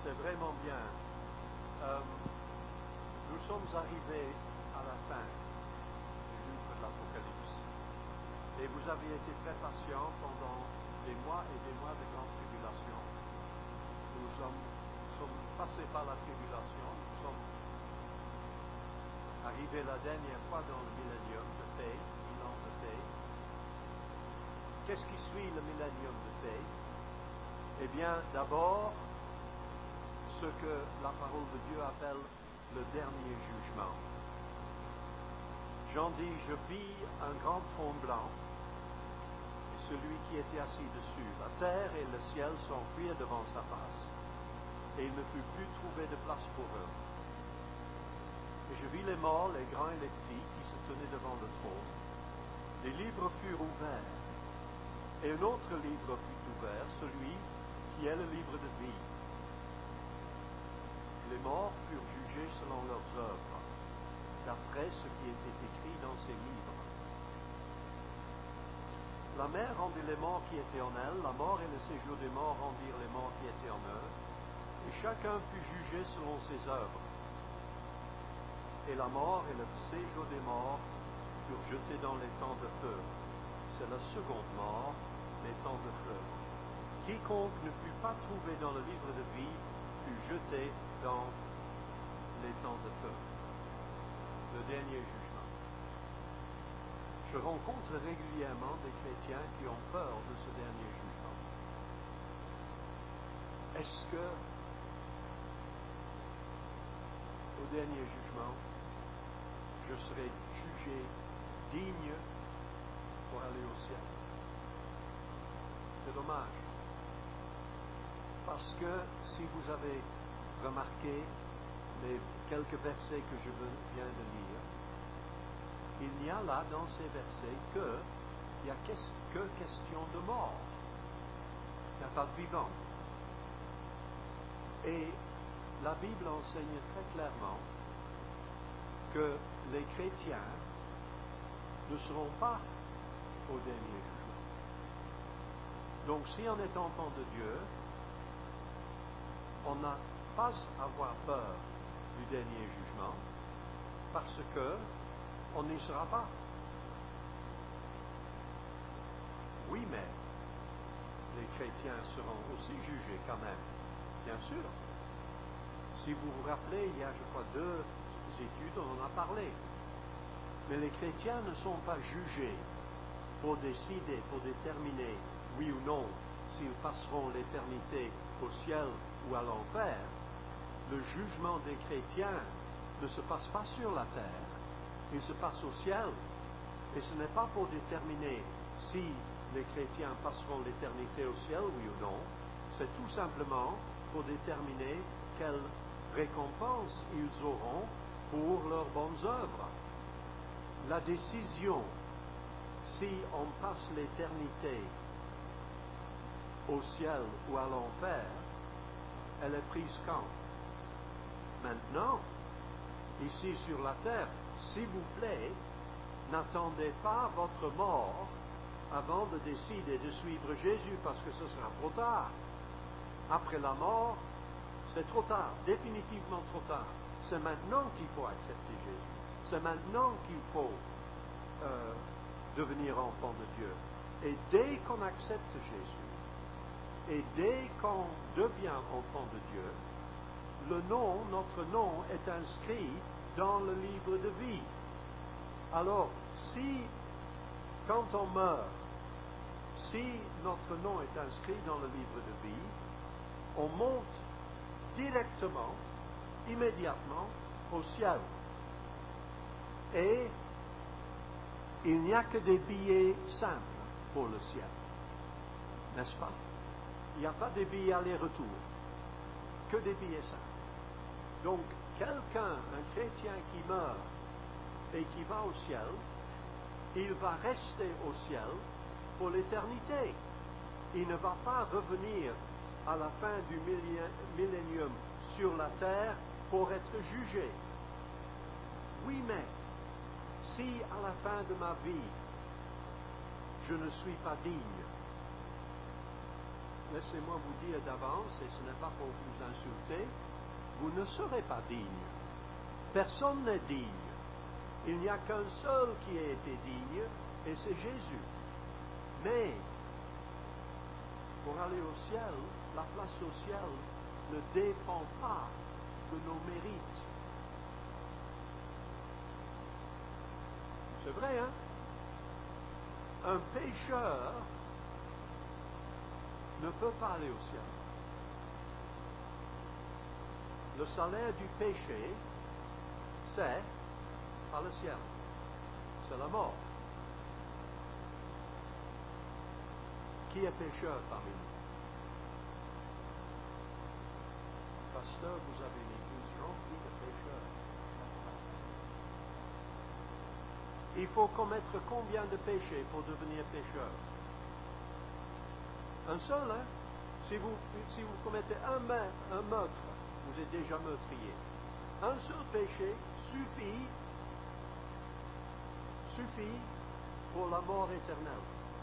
c'est vraiment bien. Nous sommes arrivés à la fin du livre de l'Apocalypse. Et vous avez été très patients pendant des mois et des mois de grande tribulation. Nous sommes passés par la tribulation. Nous sommes arrivés la dernière fois dans le millénium de paix, 1000 ans de paix. Qu'est-ce qui suit le millénium de paix? Eh bien, d'abord, ce que la parole de Dieu appelle le dernier jugement. Jean dit, je vis un grand trône blanc, et celui qui était assis dessus. La terre et le ciel s'enfuirent devant sa face, et il ne fut plus trouvé de place pour eux. Et je vis les morts, les grands et les petits, qui se tenaient devant le trône. Les livres furent ouverts, et un autre livre fut ouvert, celui qui est le livre de vie. Les morts furent jugés selon leurs œuvres, d'après ce qui était écrit dans ces livres. La mer rendit les morts qui étaient en elle, la mort et le séjour des morts rendirent les morts qui étaient en eux, et chacun fut jugé selon ses œuvres. Et la mort et le séjour des morts furent jetés dans les temps de feu. C'est la seconde mort, les temps de feu. Quiconque ne fut pas trouvé dans le livre de vie fut jeté dans les temps de feu. Le dernier jugement. Je rencontre régulièrement des chrétiens qui ont peur de ce dernier jugement. Est-ce que, au dernier jugement, je serai jugé digne pour aller au ciel? C'est dommage. Parce que si vous avez remarqué les quelques versets que je viens de lire, il n'y a là dans ces versets il n'y a que question de mort. Il n'y a pas de vivant. Et la Bible enseigne très clairement que les chrétiens ne seront pas au dernier jugement. Donc si on est enfant de Dieu, on n'a pas à avoir peur du dernier jugement, parce que on n'y sera pas. Oui, mais les chrétiens seront aussi jugés quand même, bien sûr. Si vous vous rappelez, il y a, je crois, 2 études, on en a parlé. Mais les chrétiens ne sont pas jugés pour décider, pour déterminer, oui ou non, s'ils passeront l'éternité au ciel ou à l'enfer. Le jugement des chrétiens ne se passe pas sur la terre, il se passe au ciel. Et ce n'est pas pour déterminer si les chrétiens passeront l'éternité au ciel, oui ou non, c'est tout simplement pour déterminer quelle récompense ils auront pour leurs bonnes œuvres. La décision, si on passe l'éternité au ciel ou à l'enfer, elle est prise quand? Maintenant, ici sur la terre, s'il vous plaît, n'attendez pas votre mort avant de décider de suivre Jésus, parce que ce sera trop tard. Après la mort, c'est trop tard, définitivement trop tard. C'est maintenant qu'il faut accepter Jésus. C'est maintenant qu'il faut devenir enfant de Dieu. Et dès qu'on accepte Jésus, et dès qu'on devient enfant de Dieu, notre nom est inscrit dans le livre de vie. Alors, quand on meurt, si notre nom est inscrit dans le livre de vie, on monte directement, immédiatement, au ciel. Et il n'y a que des billets simples pour le ciel, n'est-ce pas? Il n'y a pas de billets aller-retour, que des billets simples. Donc, un chrétien qui meurt et qui va au ciel, il va rester au ciel pour l'éternité. Il ne va pas revenir à la fin du millénium sur la terre pour être jugé. Oui, mais si à la fin de ma vie, je ne suis pas digne, laissez-moi vous dire d'avance, et ce n'est pas pour vous insulter, vous ne serez pas digne. Personne n'est digne. Il n'y a qu'un seul qui ait été digne, et c'est Jésus. Mais, pour aller au ciel, la place au ciel ne dépend pas de nos mérites. C'est vrai, hein? Un pécheur ne peut pas aller au ciel. Le salaire du péché, c'est pas le ciel, c'est la mort. Qui est pécheur parmi nous? Pasteur, vous avez une église remplie de pécheurs. Il faut commettre combien de péchés pour devenir pécheur? Un seul, hein? Si vous commettez un meurtre, vous êtes déjà meurtrier. Un seul péché suffit pour la mort éternelle.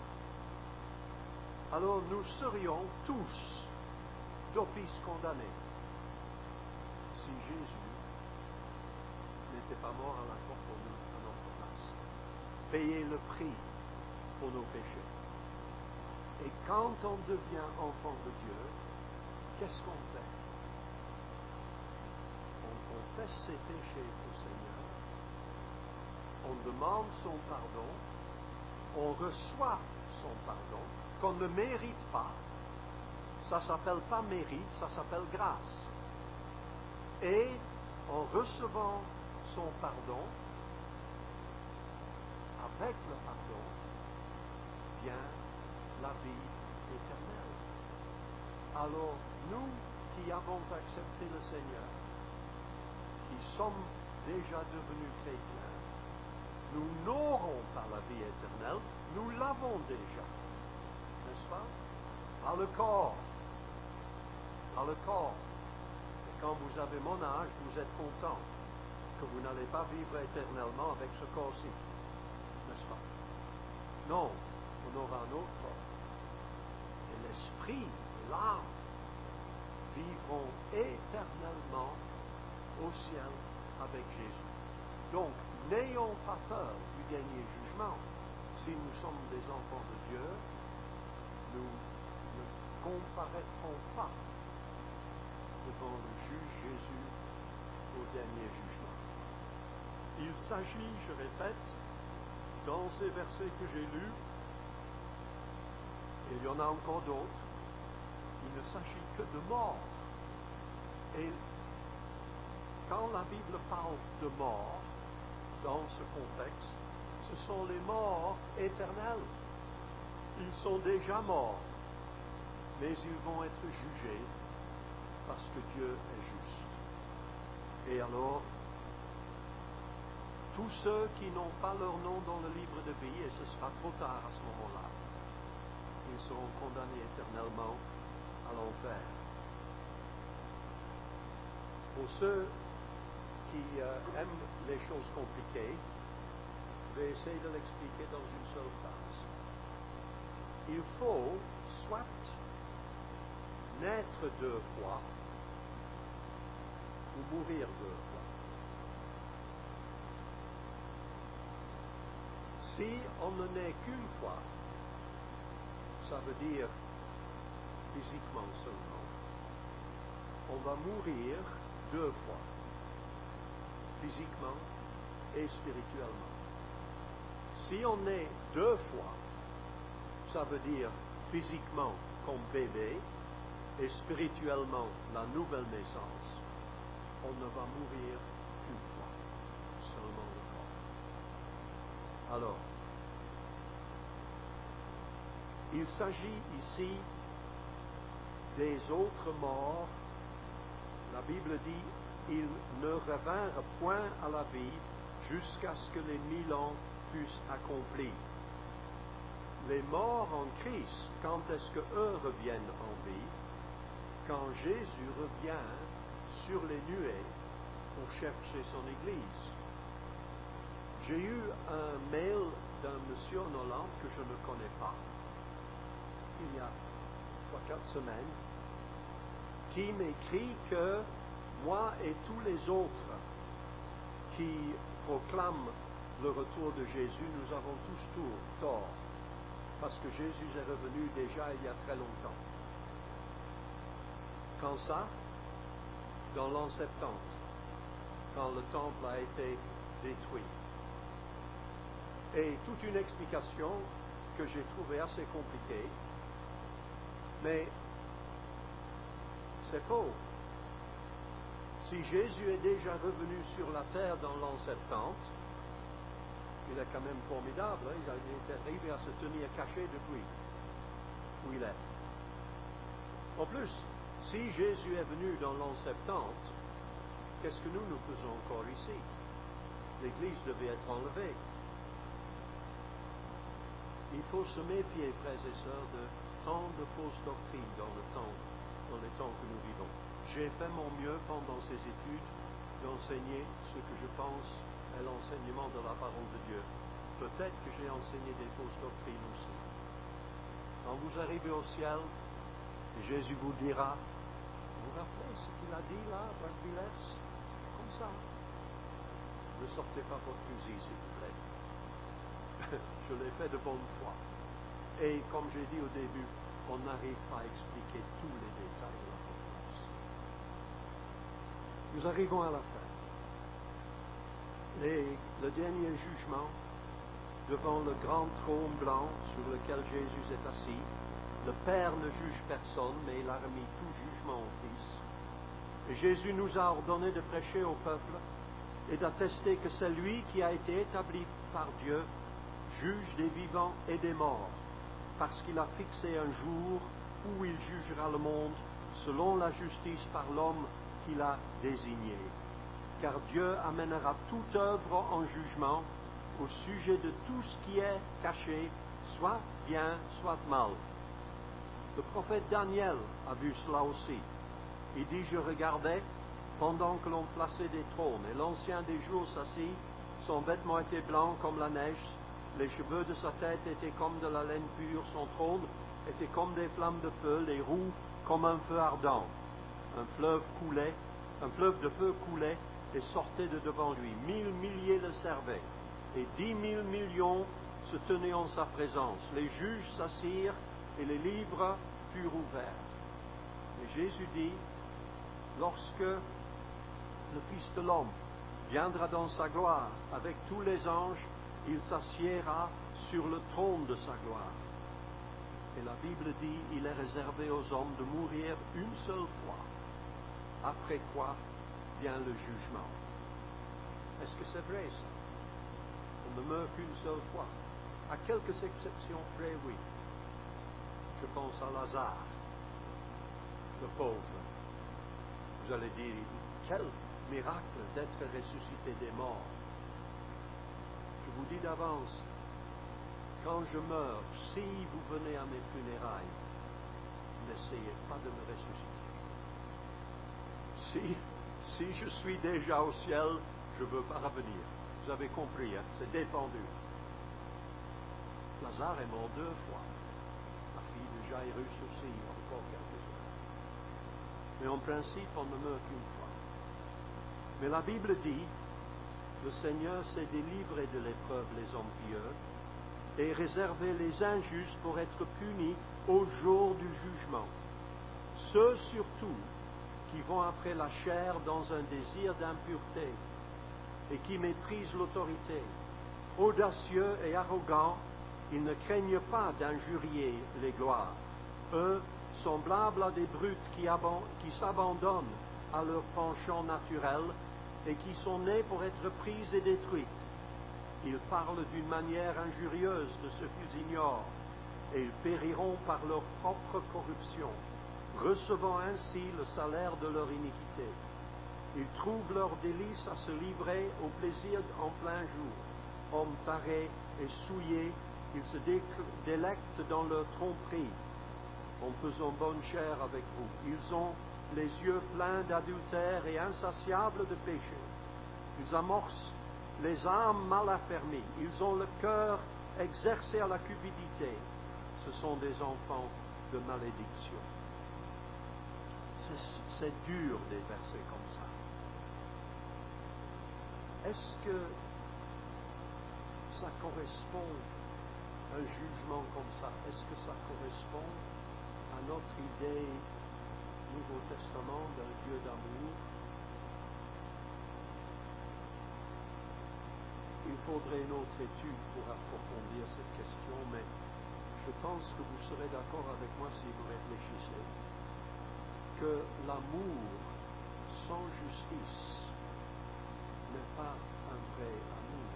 Alors nous serions tous d'office condamnés si Jésus n'était pas mort à la croix pour nous à notre place. Payer le prix pour nos péchés. Et quand on devient enfant de Dieu, qu'est-ce qu'on fait? On confesse ses péchés au Seigneur, on demande son pardon, on reçoit son pardon, qu'on ne mérite pas. Ça ne s'appelle pas mérite, ça s'appelle grâce. Et en recevant son pardon, avec le pardon, vient la vie éternelle. Alors, nous qui avons accepté le Seigneur, qui sommes déjà devenus chrétiens, nous n'aurons pas la vie éternelle, nous l'avons déjà. N'est-ce pas? Par le corps. Par le corps. Et quand vous avez mon âge, vous êtes content que vous n'allez pas vivre éternellement avec ce corps-ci. N'est-ce pas? Non, on aura un autre corps. Et l'esprit et l'âme vivront éternellement au ciel avec Jésus. Donc, n'ayons pas peur du dernier jugement. Si nous sommes des enfants de Dieu, nous ne comparaîtrons pas devant le juge Jésus au dernier jugement. Il s'agit, je répète, dans ces versets que j'ai lus, et il y en a encore d'autres, il ne s'agit que de mort. Et quand la Bible parle de mort, dans ce contexte, ce sont les morts éternels. Ils sont déjà morts, mais ils vont être jugés parce que Dieu est juste. Et alors, tous ceux qui n'ont pas leur nom dans le livre de vie, et ce sera trop tard à ce moment-là, ils seront condamnés éternellement à l'enfer. Pour ceux qui aiment les choses compliquées, je vais essayer de l'expliquer dans une seule phrase. Il faut soit naître 2 fois ou mourir 2 fois. Si on ne naît qu'une fois, ça veut dire physiquement seulement, on va mourir 2 fois, physiquement et spirituellement. Si on naît 2 fois, ça veut dire physiquement comme bébé et spirituellement la nouvelle naissance, on ne va mourir qu'une fois, seulement le corps. Alors, il s'agit ici des autres morts. La Bible dit, ils ne revinrent point à la vie jusqu'à ce que les 1000 ans fussent accomplis. Les morts en Christ, quand est-ce qu'eux reviennent en vie? Quand Jésus revient sur les nuées pour chercher son Église. J'ai eu un mail d'un monsieur en Hollande que je ne connais pas, il y a 3-4 semaines, qui m'écrit que moi et tous les autres qui proclament le retour de Jésus, nous avons tous tort, parce que Jésus est revenu déjà il y a très longtemps. Quand ça? Dans l'an 70, quand le temple a été détruit. Et toute une explication que j'ai trouvée assez compliquée, mais c'est faux. Si Jésus est déjà revenu sur la terre dans l'an 70, il est quand même formidable, hein? Il est arrivé à se tenir caché depuis où il est. En plus, si Jésus est venu dans l'an 70, qu'est-ce que nous faisons encore ici? L'Église devait être enlevée. Il faut se méfier, frères et sœurs, de tant de fausses doctrines dans les temps que nous vivons. J'ai fait mon mieux pendant ces études d'enseigner ce que je pense est l'enseignement de la parole de Dieu. Peut-être que j'ai enseigné des fausses doctrines aussi. Quand vous arrivez au ciel, Jésus vous dira, vous vous rappelez ce qu'il a dit là, Bart-Villers? Comme ça. Ne sortez pas votre fusil, s'il vous plaît. Je l'ai fait de bonne foi. Et comme j'ai dit au début, on n'arrive pas à expliquer tous les détails de la conférence. Nous arrivons à la fin. Et le dernier jugement, devant le grand trône blanc sur lequel Jésus est assis, le Père ne juge personne, mais il a remis tout jugement au Fils. Et Jésus nous a ordonné de prêcher au peuple et d'attester que c'est lui qui a été établi par Dieu, juge des vivants et des morts, parce qu'il a fixé un jour où il jugera le monde selon la justice par l'homme qu'il a désigné. Car Dieu amènera toute œuvre en jugement au sujet de tout ce qui est caché, soit bien, soit mal. Le prophète Daniel a vu cela aussi. Il dit, je regardais pendant que l'on plaçait des trônes, et l'ancien des jours s'assit, son vêtement était blanc comme la neige, les cheveux de sa tête étaient comme de la laine pure, son trône était comme des flammes de feu, les roues comme un feu ardent. Un fleuve de feu coulait et sortait de devant lui. 1000 milliers le servaient, et 10 000 millions se tenaient en sa présence. Les juges s'assirent, et les livres furent ouverts. Et Jésus dit, lorsque le Fils de l'homme viendra dans sa gloire avec tous les anges, il s'assiera sur le trône de sa gloire. Et la Bible dit, il est réservé aux hommes de mourir une seule fois, après quoi vient le jugement. Est-ce que c'est vrai ça? On ne meurt qu'une seule fois. À quelques exceptions près, oui. Je pense à Lazare, le pauvre. Vous allez dire, quel miracle d'être ressuscité des morts. Je vous dis d'avance, quand je meurs, si vous venez à mes funérailles, n'essayez pas de me ressusciter. Si je suis déjà au ciel, je ne veux pas revenir. Vous avez compris, hein? C'est défendu. Lazare est mort 2 fois. La fille de Jairus aussi, encore quelques-uns. Mais en principe, on ne meurt qu'une fois. Mais la Bible dit, le Seigneur s'est délivré de l'épreuve les hommes pieux et réservé les injustes pour être punis au jour du jugement. Ceux surtout qui vont après la chair dans un désir d'impureté et qui méprisent l'autorité. Audacieux et arrogants, ils ne craignent pas d'injurier les gloires. Eux, semblables à des brutes qui s'abandonnent à leur penchant naturel et qui sont nés pour être prises et détruites. Ils parlent d'une manière injurieuse de ce qu'ils ignorent, et ils périront par leur propre corruption, recevant ainsi le salaire de leur iniquité. Ils trouvent leur délice à se livrer au plaisir en plein jour. Hommes tarés et souillés, ils se délectent dans leur tromperie, en faisant bonne chère avec vous. Ils ont les yeux pleins d'adultère et insatiables de péché. Ils amorcent les âmes mal affermies. Ils ont le cœur exercé à la cupidité. Ce sont des enfants de malédiction. C'est dur des versets comme ça. Est-ce que ça correspond à un jugement comme ça? Est-ce que ça correspond à notre idée Nouveau Testament d'un Dieu d'amour? Il faudrait une autre étude pour approfondir cette question, mais je pense que vous serez d'accord avec moi si vous réfléchissez que l'amour sans justice n'est pas un vrai amour.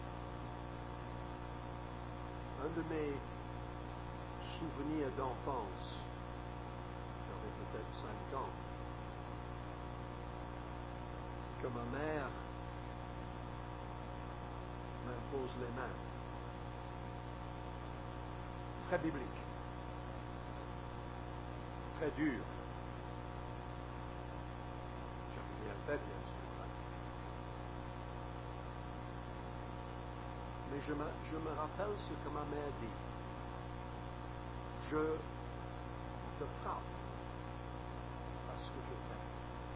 Un de mes souvenirs d'enfance, j'avais peut-être 5 ans, que ma mère m'impose les mains. Très biblique, très dur. J'avais bien fait, bien sûr. Mais je me rappelle ce que ma mère dit. Je te frappe parce que je t'aime.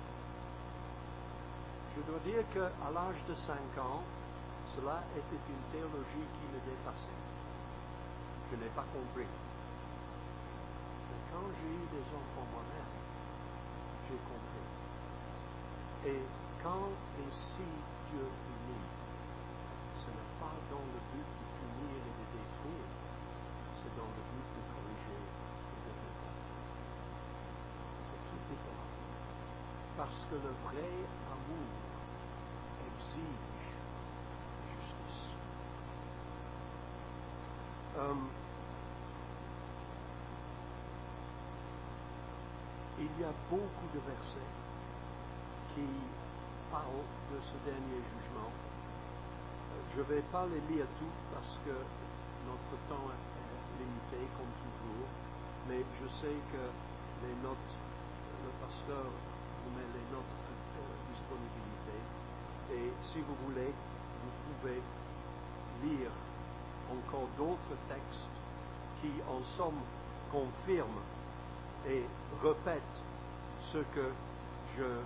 Je dois dire qu'à l'âge de 5 ans, cela était une théologie qui me dépassait. Je n'ai pas compris. Mais quand j'ai eu des enfants moi-même, j'ai compris. Et quand et si Dieu punit, ce n'est pas dans le but de punir et de détruire, c'est dans le but de corriger et de réparer. C'est tout différent. Parce que le vrai amour exige justice. Il y a beaucoup de versets qui parlent de ce dernier jugement. Je ne vais pas les lire tous parce que notre temps est limité, comme toujours, mais je sais que les notes, le pasteur vous met les notes à disponibilité, et si vous voulez, vous pouvez lire encore d'autres textes qui, en somme, confirment et répètent ce que je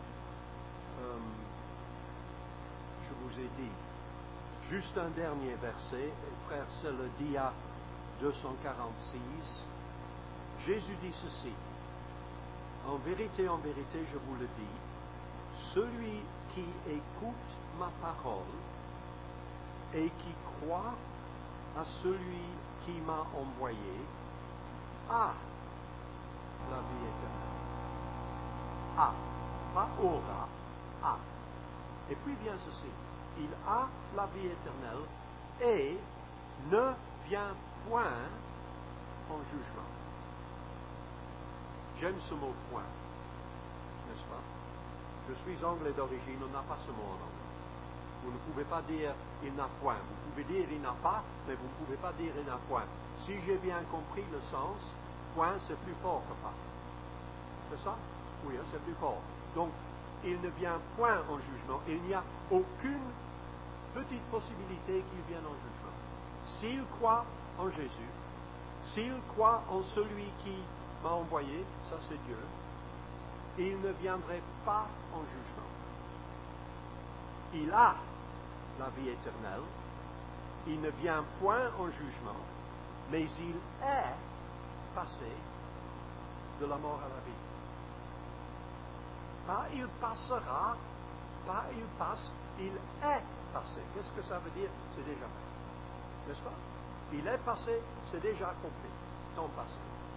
vous ai dit. Juste un dernier verset, et frère, c'est le dia 246. Jésus dit ceci: en vérité, je vous le dis, celui qui écoute ma parole et qui croit à celui qui m'a envoyé a la vie éternelle. A, pas aura, a. Et puis vient ceci: il a la vie éternelle et ne vient point en jugement. J'aime ce mot point, n'est-ce pas? Je suis anglais d'origine, on n'a pas ce mot en anglais. Vous ne pouvez pas dire il n'a point. Vous pouvez dire il n'a pas, mais vous ne pouvez pas dire il n'a point. Si j'ai bien compris le sens, point c'est plus fort que pas. C'est ça? Oui, hein, c'est plus fort. Donc, il ne vient point en jugement. Il n'y a aucune petite possibilité qu'il vienne en jugement. S'il croit en Jésus, s'il croit en celui qui m'a envoyé, ça c'est Dieu, il ne viendrait pas en jugement. Il a la vie éternelle, il ne vient point en jugement, mais il est passé de la mort à la vie. Pas il passera, pas il passe, il est passé. Qu'est-ce que ça veut dire? C'est déjà fait. N'est-ce pas? Il est passé, c'est déjà accompli, temps passé.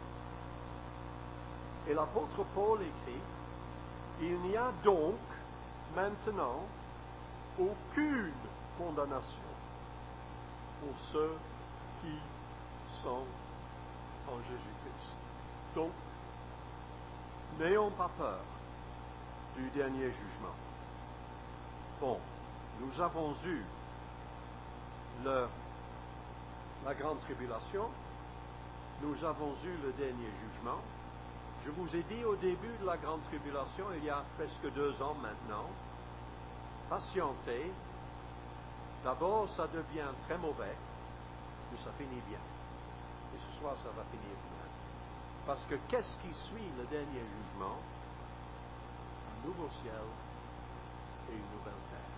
Et l'apôtre Paul écrit: il n'y a donc maintenant aucune condamnation pour ceux qui sont en Jésus-Christ. Donc, n'ayons pas peur du dernier jugement. Bon, nous avons eu la grande tribulation, nous avons eu le dernier jugement. Je vous ai dit au début de la grande tribulation, il y a presque 2 ans maintenant, patientez. D'abord, ça devient très mauvais, mais ça finit bien. Et ce soir, ça va finir bien. Parce que qu'est-ce qui suit le dernier jugement? Un nouveau ciel et une nouvelle terre.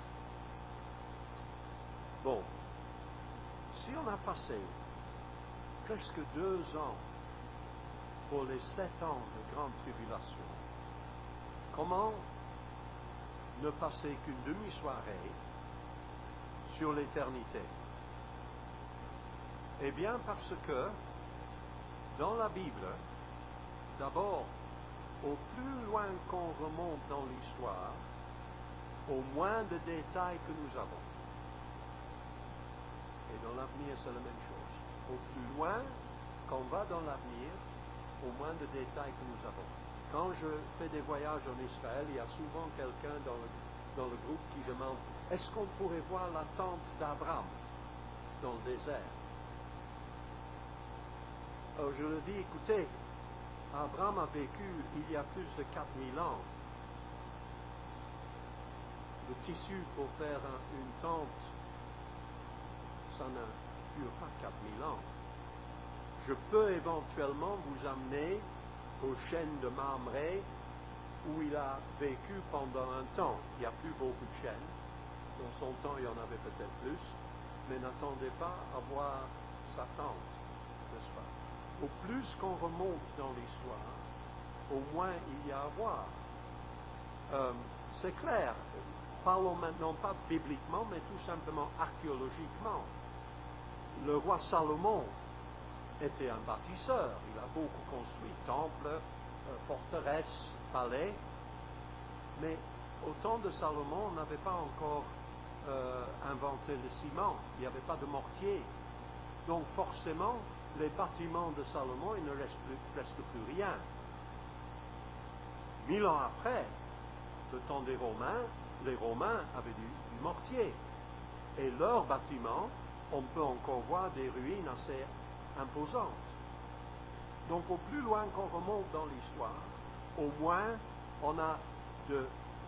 Bon, si on a passé presque 2 ans pour les 7 ans de grande tribulation, comment ne passer qu'une demi-soirée sur l'éternité? Eh bien, parce que dans la Bible, d'abord, au plus loin qu'on remonte dans l'histoire, au moins de détails que nous avons. Et dans l'avenir, c'est la même chose. Au plus loin qu'on va dans l'avenir, au moins de détails que nous avons. Quand je fais des voyages en Israël, il y a souvent quelqu'un dans le groupe qui demande « Est-ce qu'on pourrait voir la tente d'Abraham dans le désert ?» Alors je leur dis « Écoutez, Abraham a vécu il y a plus de 4000 ans. Le tissu pour faire une tente, ça ne dure pas 4000 ans. Je peux éventuellement vous amener aux chênes de Mamré, où il a vécu pendant un temps. Il n'y a plus beaucoup de chênes. Dans son temps, il y en avait peut-être plus. Mais n'attendez pas à voir sa tente, n'est-ce pas? Au plus qu'on remonte dans l'histoire, au moins il y a à voir. C'est clair. Parlons maintenant pas bibliquement, mais tout simplement archéologiquement. Le roi Salomon était un bâtisseur. Il a beaucoup construit, temples, forteresses, palais. Mais au temps de Salomon, on n'avait pas encore inventé le ciment. Il n'y avait pas de mortier. Donc forcément, les bâtiments de Salomon, il ne reste presque plus rien. 1000 ans après, le temps des Romains, les Romains avaient du mortier. Et leurs bâtiments, on peut encore voir des ruines assez imposantes. Donc au plus loin qu'on remonte dans l'histoire, au moins on a de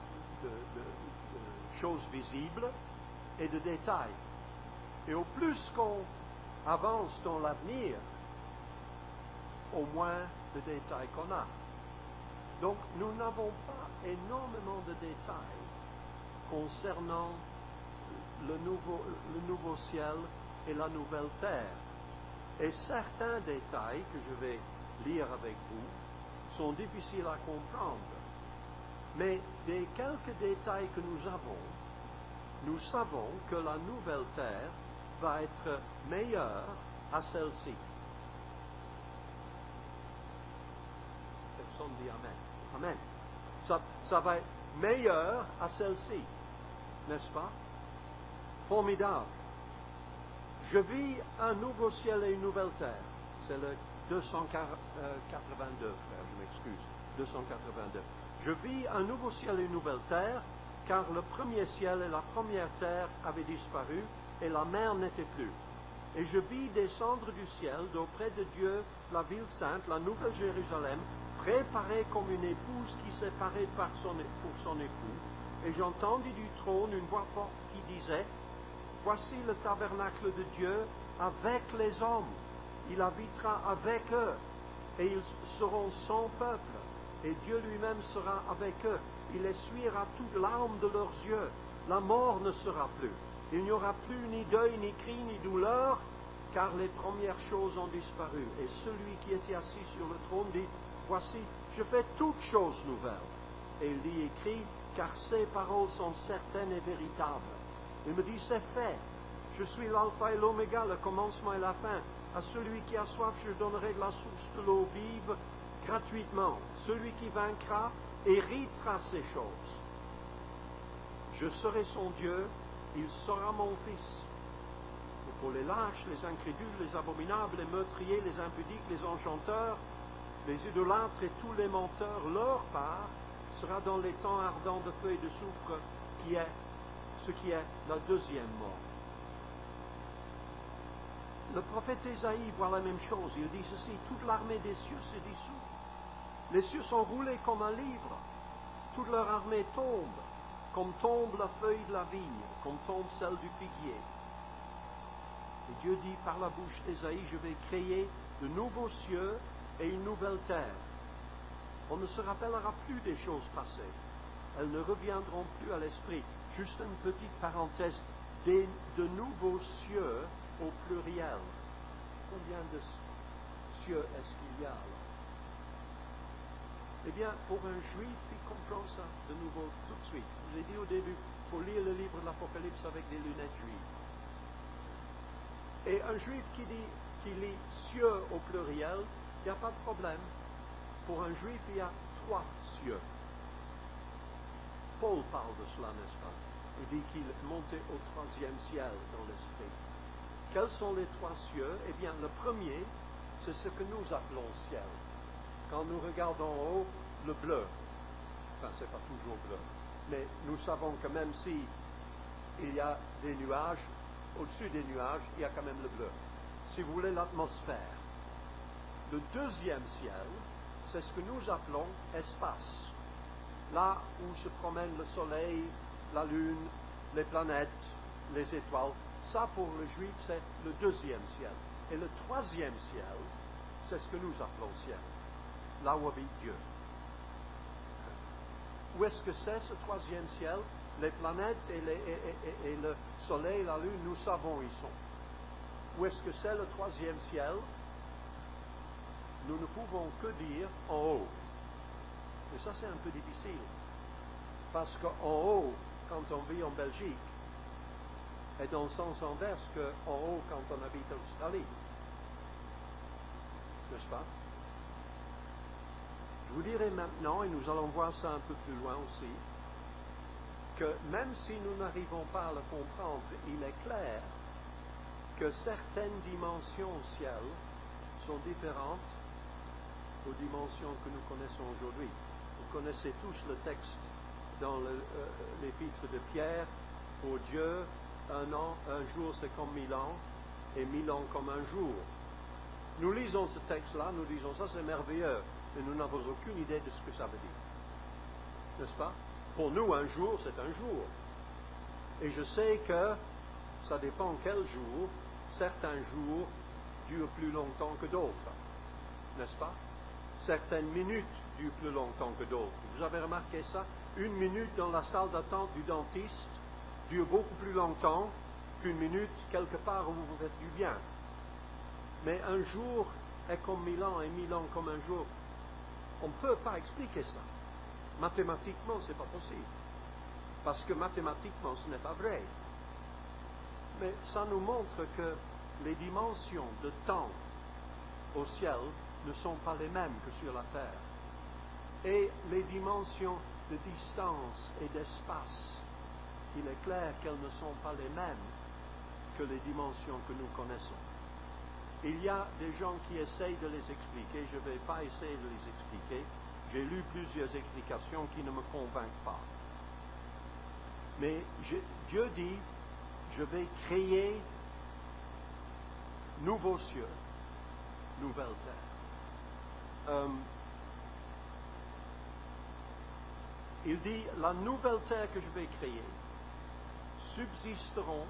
choses visibles et de détails. Et au plus qu'on avance dans l'avenir, au moins de détails qu'on a. Donc nous n'avons pas énormément de détails concernant le nouveau ciel et la nouvelle terre. Et certains détails que je vais lire avec vous sont difficiles à comprendre. Mais des quelques détails que nous avons, nous savons que la nouvelle terre va être meilleure à celle-ci. Personne dit Amen. Amen. Ça va être meilleur à celle-ci, n'est-ce pas? Formidable. Je vis un nouveau ciel et une nouvelle terre. C'est le 282, frère, je m'excuse. 282. Je vis un nouveau ciel et une nouvelle terre, car le premier ciel et la première terre avaient disparu, et la mer n'était plus. Et je vis descendre du ciel, d'auprès de Dieu, la ville sainte, la nouvelle Jérusalem, préparée comme une épouse qui s'est parée pour son époux. Et j'entendis du trône une voix forte qui disait, « Voici le tabernacle de Dieu avec les hommes. Il habitera avec eux, et ils seront son peuple. Et Dieu lui-même sera avec eux. Il essuiera toute larme de leurs yeux. La mort ne sera plus. Il n'y aura plus ni deuil, ni cri, ni douleur, car les premières choses ont disparu. » Et celui qui était assis sur le trône dit, « Voici, je fais toutes choses nouvelles. » Et il dit, écrit, « Car ces paroles sont certaines et véritables. » Il me dit, c'est fait. Je suis l'alpha et l'oméga, le commencement et la fin. À celui qui a soif, je donnerai de la source de l'eau vive gratuitement. Celui qui vaincra héritera ces choses. Je serai son Dieu, il sera mon fils. Et pour les lâches, les incrédules, les abominables, les meurtriers, les impudiques, les enchanteurs, les idolâtres et tous les menteurs, leur part sera dans les temps ardents de feu et de soufre, ce qui est la deuxième mort. Le prophète Ésaïe voit la même chose. Il dit ceci, toute l'armée des cieux se dissout. Les cieux sont roulés comme un livre. Toute leur armée tombe, comme tombe la feuille de la vigne, comme tombe celle du figuier. Et Dieu dit par la bouche d'Ésaïe, je vais créer de nouveaux cieux et une nouvelle terre. On ne se rappellera plus des choses passées. Elles ne reviendront plus à l'esprit. Juste une petite parenthèse, de nouveaux cieux au pluriel. Combien de cieux est-ce qu'il y a alors? Eh bien, pour un juif, il comprend ça de nouveau tout de suite. Je vous ai dit au début, il faut lire le livre de l'Apocalypse avec des lunettes juives. Et un juif qui lit cieux au pluriel, il n'y a pas de problème. Pour un juif, il y a 3 cieux. Paul parle de cela, n'est-ce pas? Il dit qu'il est monté au 3e ciel dans l'esprit. Quels sont les 3 cieux? Eh bien, le premier, c'est ce que nous appelons ciel. Quand nous regardons en haut, le bleu. Enfin, c'est pas toujours bleu. Mais nous savons que même si il y a des nuages, au-dessus des nuages, il y a quand même le bleu. Si vous voulez, l'atmosphère. Le 2e ciel, c'est ce que nous appelons espace. Là où se promènent le soleil, la lune, les planètes, les étoiles. Ça, pour le juif, c'est le 2e ciel. Et le 3e ciel, c'est ce que nous appelons ciel. Là où habite Dieu. Où est-ce que c'est ce 3e ciel? Les planètes et le soleil, la lune, nous savons où ils sont. Où est-ce que c'est le 3e ciel? Nous ne pouvons que dire en haut. Et ça, c'est un peu difficile. Parce qu'en haut, quand on vit en Belgique, est dans le sens inverse qu'en haut quand on habite en Australie. N'est-ce pas? Je vous dirai maintenant, et nous allons voir ça un peu plus loin aussi, que même si nous n'arrivons pas à le comprendre, il est clair que certaines dimensions au ciel sont différentes aux dimensions que nous connaissons aujourd'hui. Vous connaissez tous le texte dans l'épître de Pierre, pour Dieu, un jour c'est comme 1000 ans, et 1000 ans comme un jour. Nous lisons ce texte-là, nous disons ça c'est merveilleux, mais nous n'avons aucune idée de ce que ça veut dire. N'est-ce pas? Pour nous, un jour, c'est un jour. Et je sais que ça dépend quel jour, certains jours durent plus longtemps que d'autres. N'est-ce pas? Certaines minutes durent plus longtemps que d'autres. Vous avez remarqué ça? Une minute dans la salle d'attente du dentiste dure beaucoup plus longtemps qu'une minute quelque part où vous vous faites du bien. Mais un jour est comme 1000 ans et 1000 ans comme un jour. On ne peut pas expliquer ça. Mathématiquement, ce n'est pas possible. Parce que mathématiquement, ce n'est pas vrai. Mais ça nous montre que les dimensions de temps au ciel ne sont pas les mêmes que sur la terre. Et les dimensions de distance et d'espace, il est clair qu'elles ne sont pas les mêmes que les dimensions que nous connaissons. Il y a des gens qui essayent de les expliquer, je ne vais pas essayer de les expliquer. J'ai lu plusieurs explications qui ne me convainquent pas. Mais Dieu dit, je vais créer nouveaux cieux, nouvelle terre. Il dit, la nouvelle terre que je vais créer subsisteront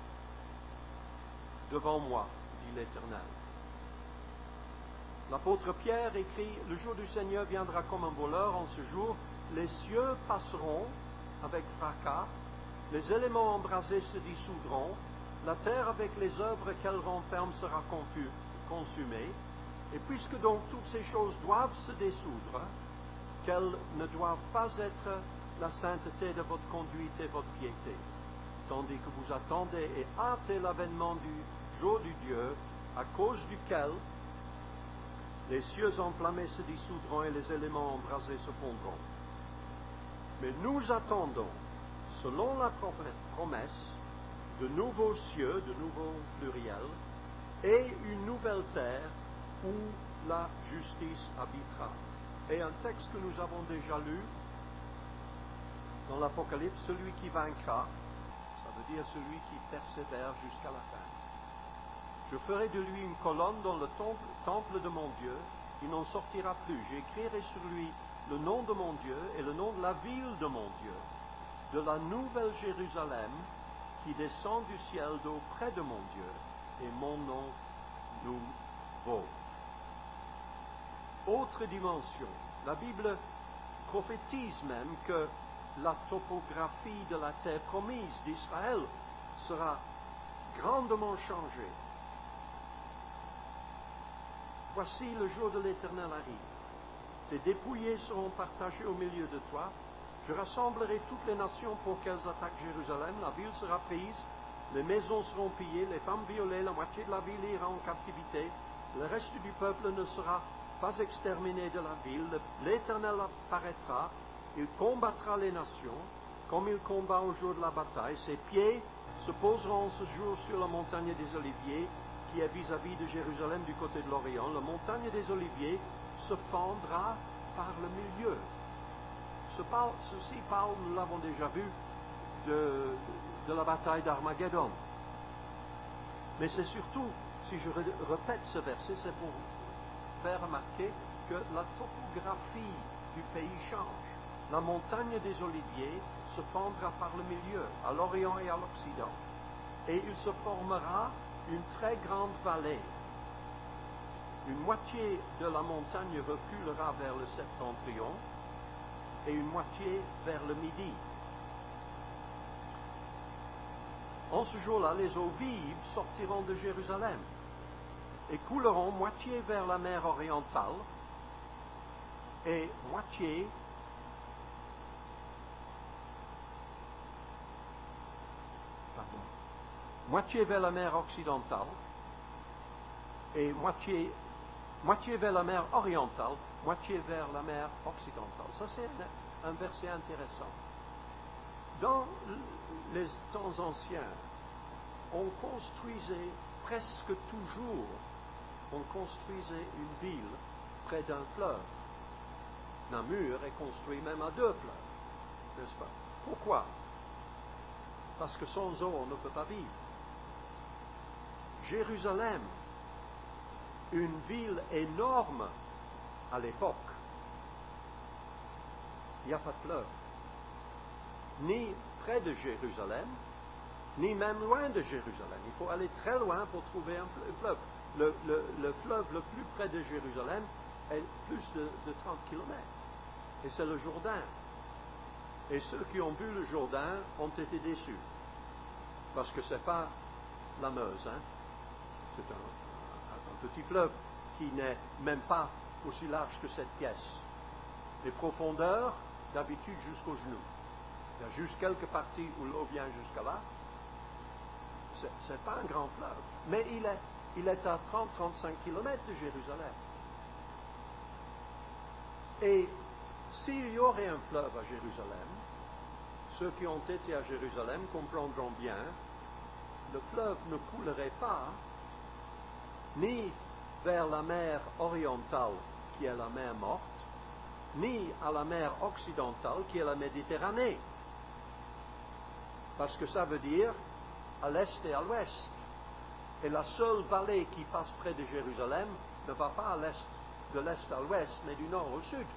devant moi, dit l'Éternel. L'apôtre Pierre écrit, le jour du Seigneur viendra comme un voleur. En ce jour, les cieux passeront avec fracas, les éléments embrasés se dissoudront, la terre avec les œuvres qu'elle renferme sera consumée, et puisque donc toutes ces choses doivent se dissoudre, qu'elles ne doivent pas être la sainteté de votre conduite et votre piété, tandis que vous attendez et hâtez l'avènement du jour du Dieu, à cause duquel les cieux enflammés se dissoudront et les éléments embrasés se fondront. Mais nous attendons, selon la promesse, de nouveaux cieux, de nouveaux pluriels, et une nouvelle terre où la justice habitera. Et un texte que nous avons déjà lu dans l'Apocalypse, celui qui vaincra, ça veut dire celui qui persévère jusqu'à la fin. Je ferai de lui une colonne dans le temple de mon Dieu, il n'en sortira plus. J'écrirai sur lui le nom de mon Dieu et le nom de la ville de mon Dieu, de la nouvelle Jérusalem qui descend du ciel d'auprès de mon Dieu, et mon nom nouveau. autre dimension. La Bible prophétise même que la topographie de la terre promise d'Israël sera grandement changée. Voici le jour de l'Éternel arrive. Tes dépouillés seront partagés au milieu de toi. Je rassemblerai toutes les nations pour qu'elles attaquent Jérusalem. La ville sera prise, les maisons seront pillées, les femmes violées, la moitié de la ville ira en captivité. Le reste du peuple ne sera pas exterminé de la ville. L'Éternel apparaîtra, il combattra les nations, comme il combat au jour de la bataille. Ses pieds se poseront ce jour sur la montagne des Oliviers, qui est vis-à-vis de Jérusalem du côté de l'Orient. La montagne des Oliviers se fendra par le milieu. Ceci parle, nous l'avons déjà vu, de la bataille d'Armageddon. Mais c'est surtout, si je répète ce verset, c'est pour faire remarquer que la topographie du pays change. La montagne des Oliviers se fendra par le milieu, à l'Orient et à l'Occident. Et il se formera une très grande vallée. Une moitié de la montagne reculera vers le septentrion et une moitié vers le midi. En ce jour-là, les eaux vives sortiront de Jérusalem et couleront moitié vers la mer orientale et moitié vers la mer occidentale et moitié vers la mer orientale, moitié vers la mer occidentale. Ça, c'est un verset intéressant. Dans les temps anciens, on construisait presque toujours, une ville près d'un fleuve. Namur est construit même à 2 fleuves, n'est-ce pas? Pourquoi? Parce que sans eau, on ne peut pas vivre. Jérusalem, une ville énorme à l'époque, il n'y a pas de fleuve. Ni près de Jérusalem, ni même loin de Jérusalem. Il faut aller très loin pour trouver un fleuve. Le fleuve le plus près de Jérusalem est plus de 30 kilomètres. Et c'est le Jourdain. Et ceux qui ont vu le Jourdain ont été déçus. Parce que ce n'est pas la Meuse. Hein? C'est un petit fleuve qui n'est même pas aussi large que cette pièce. Les profondeurs, d'habitude, jusqu'aux genoux. Il y a juste quelques parties où l'eau vient jusqu'à là. Ce n'est pas un grand fleuve. Mais il est à 30-35 kilomètres de Jérusalem. Et s'il y aurait un fleuve à Jérusalem, ceux qui ont été à Jérusalem comprendront bien, le fleuve ne coulerait pas ni vers la mer orientale, qui est la mer morte, ni à la mer occidentale, qui est la Méditerranée. Parce que ça veut dire à l'est et à l'ouest. Et la seule vallée qui passe près de Jérusalem ne va pas à l'est, de l'est à l'ouest, mais du nord au sud.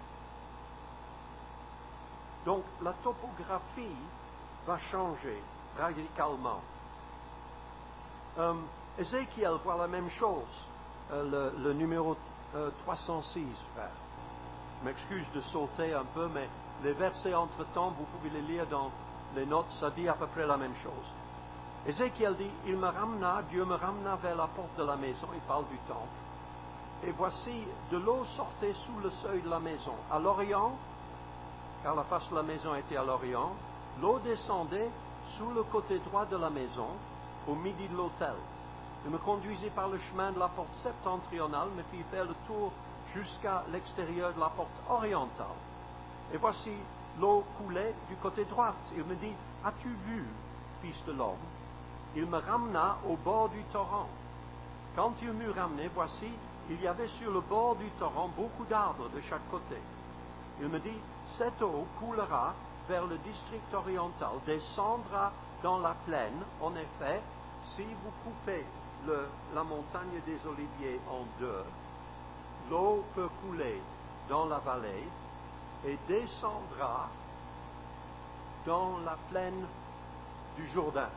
Donc la topographie va changer radicalement. Ézéchiel voit la même chose, le numéro 306, frère. Je m'excuse de sauter un peu, mais les versets entre-temps, vous pouvez les lire dans les notes, ça dit à peu près la même chose. Ézéchiel dit, Dieu me ramena vers la porte de la maison, il parle du temple, et voici, de l'eau sortait sous le seuil de la maison. À l'orient, car la face de la maison était à l'orient, l'eau descendait sous le côté droit de la maison, au midi de l'autel. Il me conduisit par le chemin de la porte septentrionale, me fit faire le tour jusqu'à l'extérieur de la porte orientale. Et voici, l'eau coulait du côté droit. Il me dit, as-tu vu, fils de l'homme? Il me ramena au bord du torrent. Quand il m'eut ramené, voici, il y avait sur le bord du torrent beaucoup d'arbres de chaque côté. Il me dit, cette eau coulera vers le district oriental, descendra dans la plaine. En effet, si vous coupez la montagne des Oliviers en 2, l'eau peut couler dans la vallée et descendra dans la plaine du Jourdain.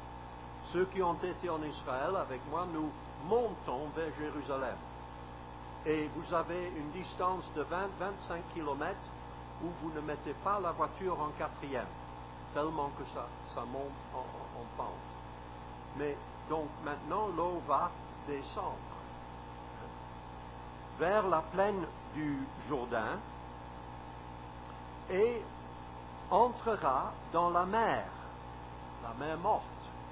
Ceux qui ont été en Israël avec moi, nous montons vers Jérusalem. et vous avez une distance de 20-25 km où vous ne mettez pas la voiture en quatrième, tellement que ça monte en pente. Mais donc maintenant, l'eau va descendre vers la plaine du Jourdain et entrera dans la mer morte.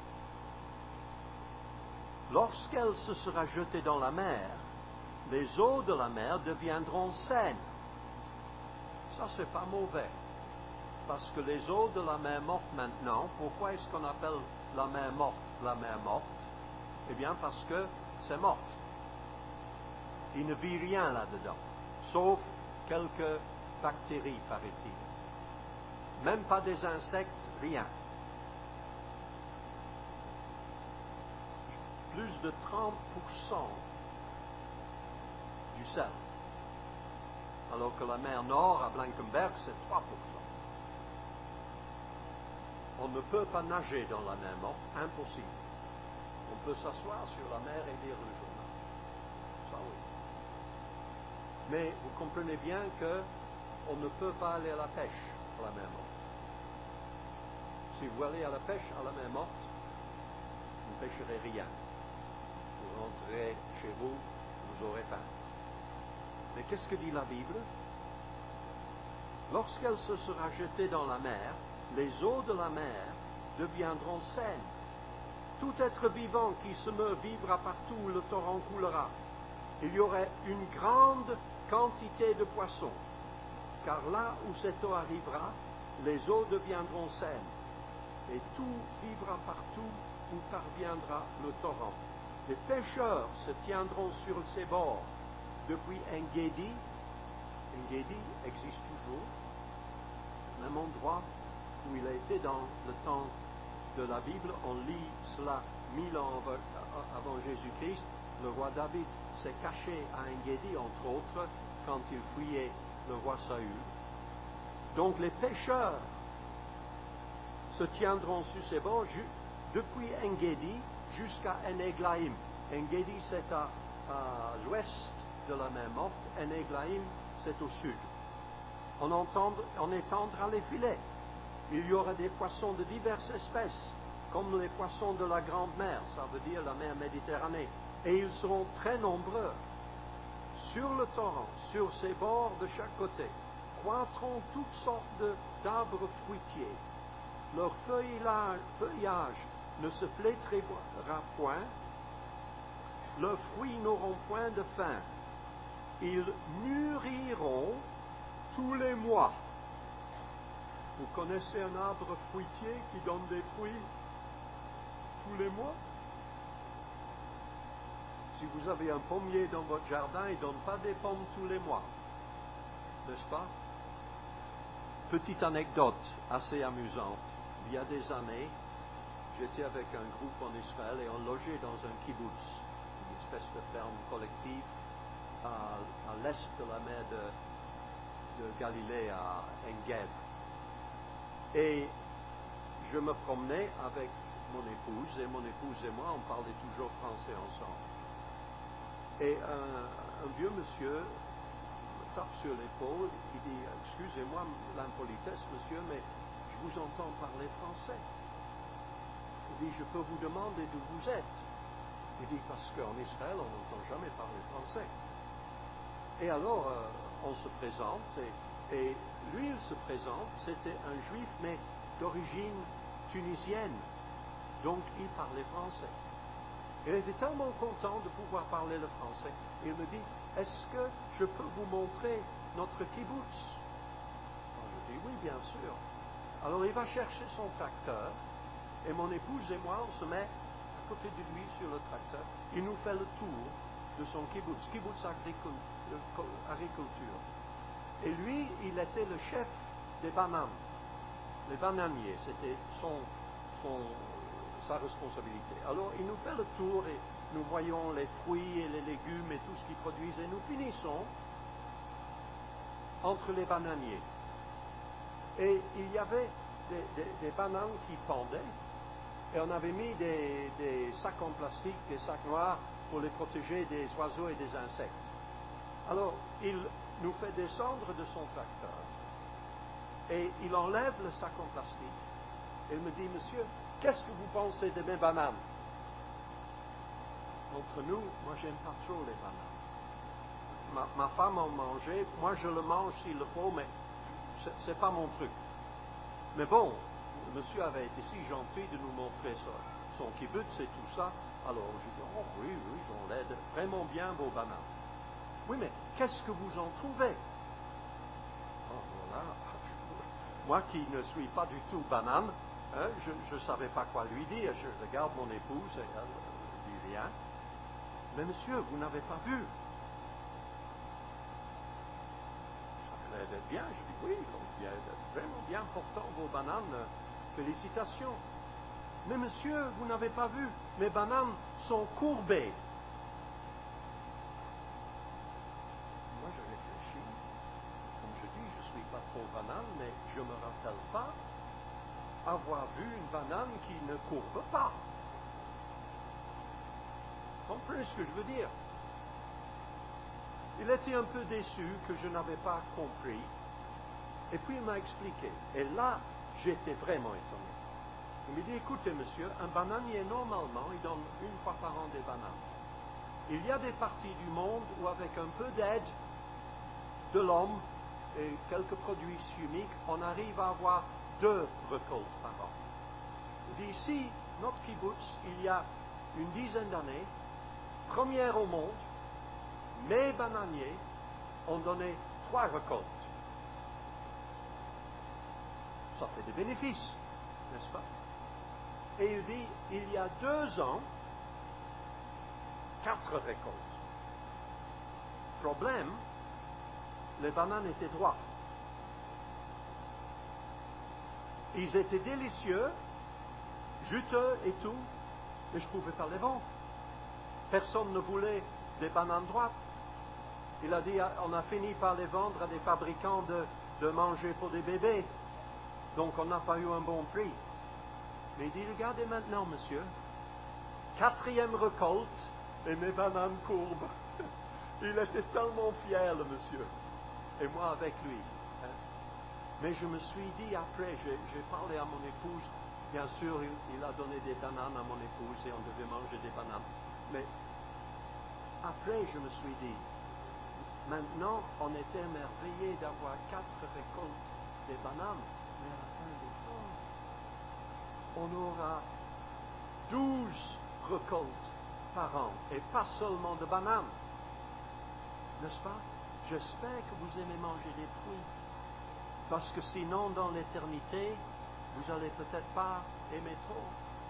Lorsqu'elle se sera jetée dans la mer, les eaux de la mer deviendront saines. Ça, c'est pas mauvais. Parce que les eaux de la mer morte maintenant, pourquoi est-ce qu'on appelle la mer morte? Eh bien, parce que c'est morte. Il ne vit rien là-dedans, sauf quelques bactéries, paraît-il. Même pas des insectes, rien. Plus de 30% du sel. Alors que la mer Nord, à Blankenberg, c'est 3%. On ne peut pas nager dans la mer morte, impossible. On peut s'asseoir sur la mer et lire le journal. Ça oui. Mais vous comprenez bien qu'on ne peut pas aller à la pêche à la mer morte. Si vous allez à la pêche à la mer morte, vous ne pêcherez rien. Vous rentrez chez vous, vous aurez faim. Mais qu'est-ce que dit la Bible? Lorsqu'elle se sera jetée dans la mer, les eaux de la mer deviendront saines. Tout être vivant qui se meut vivra partout où le torrent coulera. Il y aurait une grande quantité de poissons, car là où cette eau arrivera, les eaux deviendront saines, et tout vivra partout où parviendra le torrent. Les pêcheurs se tiendront sur ses bords, depuis Engedi. Engedi existe toujours, même endroit où il a été dans le temps de la Bible. On lit cela 1000 ans avant Jésus-Christ. Le roi David s'est caché à Engedi, entre autres, quand il fuyait le roi Saül. Donc les pêcheurs se tiendront sur ses bords depuis Engedi jusqu'à En-Eglaïm. Engedi, c'est à l'ouest de la mer morte. En-Eglaïm, c'est au sud. On étendra les filets. Il y aura des poissons de diverses espèces, comme les poissons de la grande mer, ça veut dire la mer Méditerranée. Et ils seront très nombreux. Sur le torrent, sur ses bords de chaque côté, croîtront toutes sortes d'arbres fruitiers. Leur feuillage ne se flétrira point, leurs fruits n'auront point de fin. Ils mûriront tous les mois. Vous connaissez un arbre fruitier qui donne des fruits tous les mois? Si vous avez un pommier dans votre jardin, il ne donne pas des pommes tous les mois, n'est-ce pas? Petite anecdote assez amusante. Il y a des années, j'étais avec un groupe en Israël et on logeait dans un kibbutz, une espèce de ferme collective à l'est de la mer de Galilée, à En-Ged. Et je me promenais avec mon épouse, et mon épouse et moi, on parlait toujours français ensemble. Et un vieux monsieur me tape sur l'épaule, il dit « Excusez-moi l'impolitesse, monsieur, mais je vous entends parler français. » Il dit « Je peux vous demander d'où vous êtes ?» Il dit « Parce qu'en Israël, on n'entend jamais parler français. » Et alors, on se présente, et lui, il se présente, c'était un juif, mais d'origine tunisienne, donc il parlait français. Il était tellement content de pouvoir parler le français. Il me dit, est-ce que je peux vous montrer notre kibbutz? Alors je dis, oui, bien sûr. Alors il va chercher son tracteur, et mon épouse et moi, on se met à côté de lui sur le tracteur. Il nous fait le tour de son kibbutz agriculture. Et lui, il était le chef des bananes. Les bananiers, c'était sa responsabilité. Alors, il nous fait le tour et nous voyons les fruits et les légumes et tout ce qu'ils produisent. Et nous finissons entre les bananiers. Et il y avait des bananes qui pendaient. Et on avait mis des sacs en plastique, des sacs noirs, pour les protéger des oiseaux et des insectes. Alors, il nous fait descendre de son tracteur et il enlève le sac en plastique. Et il me dit, monsieur, qu'est-ce que vous pensez de mes bananes? Entre nous, moi, j'aime pas trop les bananes. Ma femme en mangeait, moi, je le mange s'il le faut, mais c'est pas mon truc. Mais bon, le monsieur avait été si gentil de nous montrer son kibbutz et tout ça. Alors, j'ai dit, oh oui, ils ont l'air vraiment bien, vos bananes. Oui, mais qu'est-ce que vous en trouvez? Oh, voilà. Moi qui ne suis pas du tout banane, hein, je ne savais pas quoi lui dire. Je regarde mon épouse et elle ne dit rien. Mais monsieur, vous n'avez pas vu? Ça a l'air d'être bien. Je dis oui, donc vraiment bien portant vos bananes. Félicitations. Mais monsieur, vous n'avez pas vu? Mes bananes sont courbées. Moi, je réfléchis. Comme je dis, je ne suis pas trop banane, mais je ne me rappelle pas avoir vu une banane qui ne courbe pas. Comprenez ce que je veux dire? Il était un peu déçu que je n'avais pas compris. Et puis il m'a expliqué. Et là, j'étais vraiment étonné. Il me dit, écoutez monsieur, un bananier normalement, il donne une fois par an des bananes. Il y a des parties du monde où avec un peu d'aide de l'homme et quelques produits chimiques, on arrive à avoir 2 récoltes par an. Il dit, ici, notre kibbutz, il y a une dizaine d'années, première au monde, mes bananiers ont donné 3 récoltes. Ça fait des bénéfices, n'est-ce pas? Et il dit, il y a 2 ans, 4 récoltes. Problème, les bananes étaient droits. Ils étaient délicieux, juteux et tout, mais je ne pouvais pas les vendre. Personne ne voulait des bananes droites. Il a dit, on a fini par les vendre à des fabricants de manger pour des bébés. Donc on n'a pas eu un bon prix. Mais il dit, regardez maintenant, monsieur, 4e récolte et mes bananes courbes. Il était tellement fier, le monsieur. Et moi avec lui. Hein. Mais je me suis dit après, j'ai parlé à mon épouse. Bien sûr, il a donné des bananes à mon épouse et on devait manger des bananes. Mais après, je me suis dit, maintenant, on est émerveillé d'avoir 4 récoltes des bananes. Mais à la fin du temps, on aura 12 récoltes par an, et pas seulement de bananes. N'est-ce pas? J'espère que vous aimez manger des fruits, parce que sinon, dans l'éternité, vous allez peut-être pas aimer trop.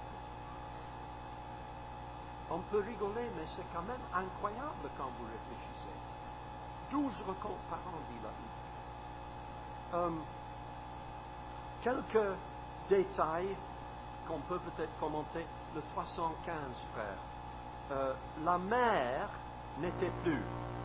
On peut rigoler, mais c'est quand même incroyable quand vous réfléchissez. 12 récoltes par an, dit la Bible. Quelques détails qu'on peut peut-être commenter. Le 315, frère. La mer n'était plus.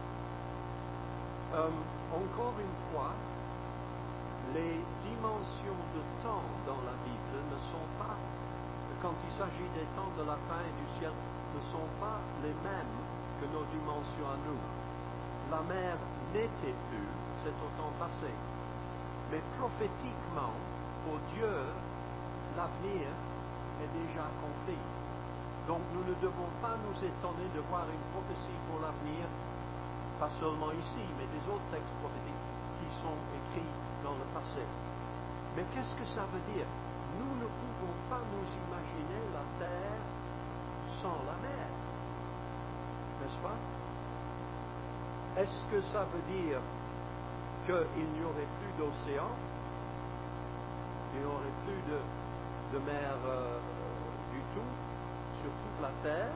Encore une fois, les dimensions de temps dans la Bible ne sont pas, quand il s'agit des temps de la fin et du ciel, ne sont pas les mêmes que nos dimensions à nous. La mer n'était plus, c'est au temps passé. Mais prophétiquement, pour Dieu, l'avenir est déjà accompli. Donc nous ne devons pas nous étonner de voir une prophétie pour l'avenir, pas seulement ici, mais des autres textes prophétiques qui sont écrits dans le passé. Mais qu'est-ce que ça veut dire? Nous ne pouvons pas nous imaginer la terre sans la mer. N'est-ce pas? Est-ce que ça veut dire qu'il n'y aurait plus d'océan? Il n'y aurait plus de mer du tout sur toute la terre?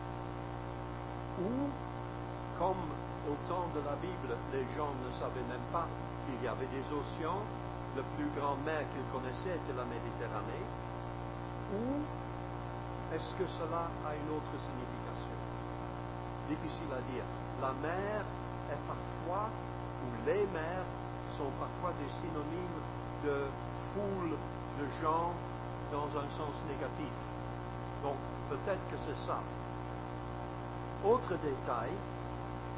Ou, comme au temps de la Bible, les gens ne savaient même pas qu'il y avait des océans, la plus grande mer qu'ils connaissaient était la Méditerranée? Ou est-ce que cela a une autre signification? Difficile à dire. La mer est parfois, ou les mers sont parfois des synonymes de foule de gens dans un sens négatif. Donc, peut-être que c'est ça. Autre détail,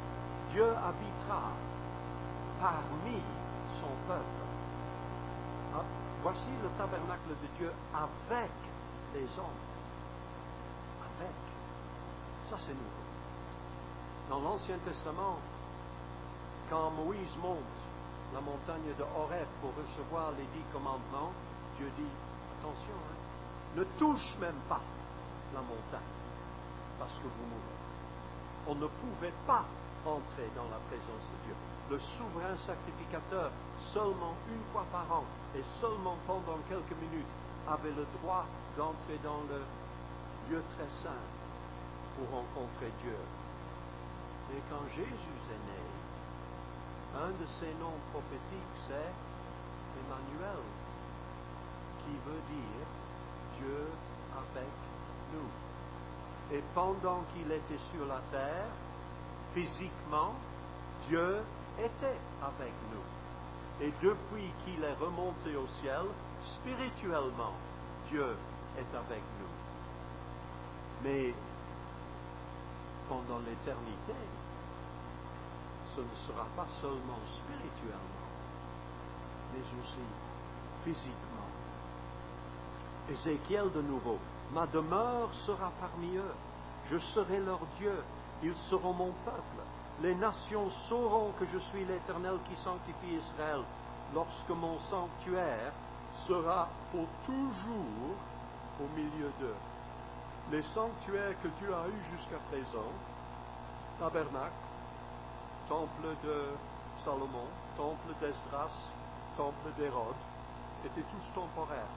Dieu habitera parmi son peuple. Ah, voici le tabernacle de Dieu avec les hommes. Avec. Ça, c'est nouveau. Dans l'Ancien Testament, quand Moïse monte la montagne de Horeb pour recevoir les 10 commandements, Dieu dit, attention, ne touche même pas la montagne, parce que vous mourrez. On ne pouvait pas entrer dans la présence de Dieu. Le souverain sacrificateur, seulement une fois par an, et seulement pendant quelques minutes, avait le droit d'entrer dans le lieu très saint pour rencontrer Dieu. Mais quand Jésus est né, un de ses noms prophétiques, c'est Emmanuel, qui veut dire Dieu avec nous. Et pendant qu'il était sur la terre, physiquement, Dieu était avec nous. Et depuis qu'il est remonté au ciel, spirituellement, Dieu est avec nous. Mais pendant l'éternité, ce ne sera pas seulement spirituellement, mais aussi physiquement. Ézéchiel de nouveau, ma demeure sera parmi eux, je serai leur Dieu, ils seront mon peuple. Les nations sauront que je suis l'Éternel qui sanctifie Israël, lorsque mon sanctuaire sera pour toujours au milieu d'eux. Les sanctuaires que Dieu a eus jusqu'à présent, tabernacle, temple de Salomon, temple d'Esdras, temple d'Hérode, étaient tous temporaires.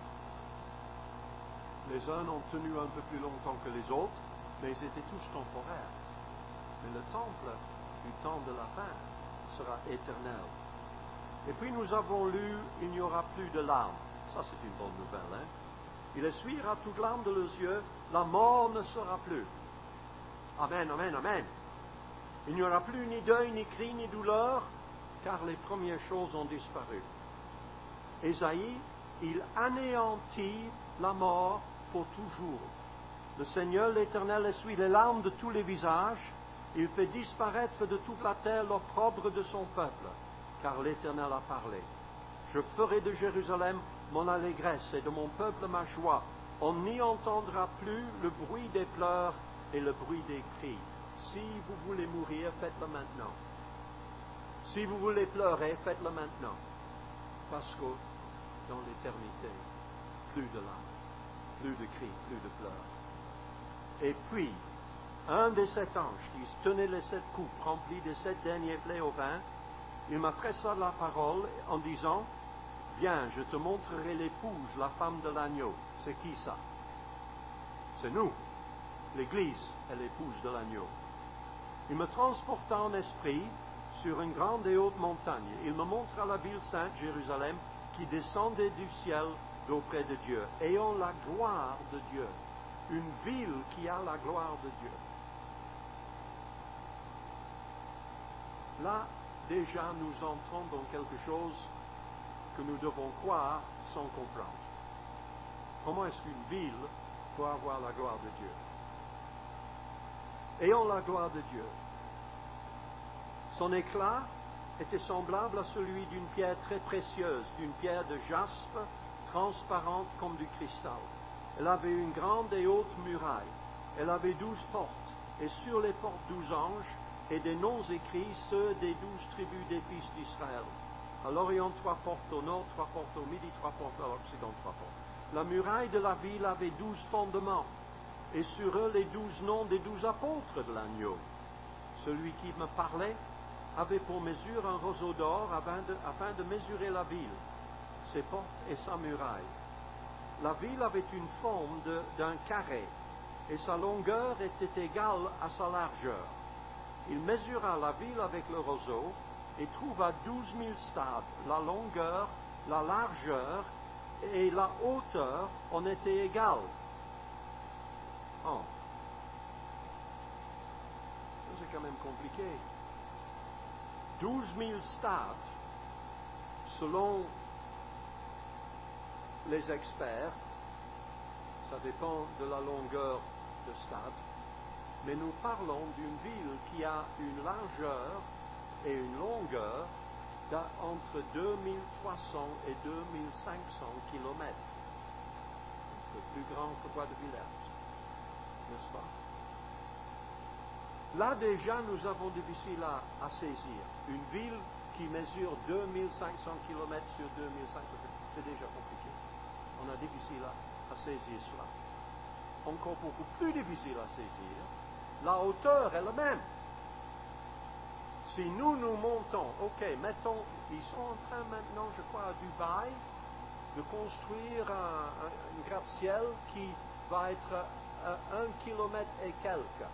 Les uns ont tenu un peu plus longtemps que les autres, mais ils étaient tous temporaires. Mais le temple du temps de la fin sera éternel. Et puis nous avons lu, il n'y aura plus de larmes. Ça c'est une bonne nouvelle, hein? Il essuiera toute larme de leurs yeux, la mort ne sera plus. Amen, amen, amen. Il n'y aura plus ni deuil, ni cri, ni douleur, car les premières choses ont disparu. Ésaïe, il anéantit la mort pour toujours. Le Seigneur l'Éternel essuie les larmes de tous les visages, il fait disparaître de toute la terre l'opprobre de son peuple, car l'Éternel a parlé. Je ferai de Jérusalem mon allégresse et de mon peuple ma joie. On n'y entendra plus le bruit des pleurs et le bruit des cris. Si vous voulez mourir, faites-le maintenant. Si vous voulez pleurer, faites-le maintenant. Parce que dans l'éternité, plus de larmes, plus de cris, plus de pleurs. Et puis, un des 7 anges qui tenait les 7 coupes remplies des 7 derniers plaies au vin, il m'adressa la parole en disant, viens, je te montrerai l'épouse, la femme de l'agneau. C'est qui ça? C'est nous. L'Église est l'épouse de l'agneau. Il me transporta en esprit sur une grande et haute montagne. Il me montra la ville sainte, Jérusalem, qui descendait du ciel d'auprès de Dieu, ayant la gloire de Dieu. Une ville qui a la gloire de Dieu. Là, déjà, nous entrons dans quelque chose que nous devons croire sans comprendre. Comment est-ce qu'une ville peut avoir la gloire de Dieu? Ayant la gloire de Dieu. Son éclat était semblable à celui d'une pierre très précieuse, d'une pierre de jaspe, transparente comme du cristal. Elle avait une grande et haute muraille. Elle avait 12 portes, et sur les portes 12 anges, et des noms écrits, ceux des 12 tribus des fils d'Israël. À l'Orient, 3 portes, au nord, 3 portes, au midi, 3 portes, à l'Occident, 3 portes. La muraille de la ville avait 12 fondements, et sur eux les 12 noms des 12 apôtres de l'agneau. Celui qui me parlait avait pour mesure un roseau d'or afin de mesurer la ville, ses portes et sa muraille. La ville avait une forme d'un carré, et sa longueur était égale à sa largeur. Il mesura la ville avec le roseau, et trouva 12 000 stades. La longueur, la largeur et la hauteur en étaient égales. Oh. C'est quand même compliqué. 12 000 stades, selon les experts, ça dépend de la longueur de stade, mais nous parlons d'une ville qui a une largeur et une longueur entre 2300 et 2500 kilomètres. Un peu plus grand que Bois de Villers, n'est-ce pas? Là déjà, nous avons difficile à saisir. Une ville qui mesure 2500 km sur 2500 km, c'est déjà compliqué. On a difficile à saisir cela. Encore beaucoup plus difficile à saisir, la hauteur est la même. Si nous montons, mettons, ils sont en train maintenant, je crois, à Dubaï, de construire un gratte-ciel qui va être 1 kilomètre et quelques.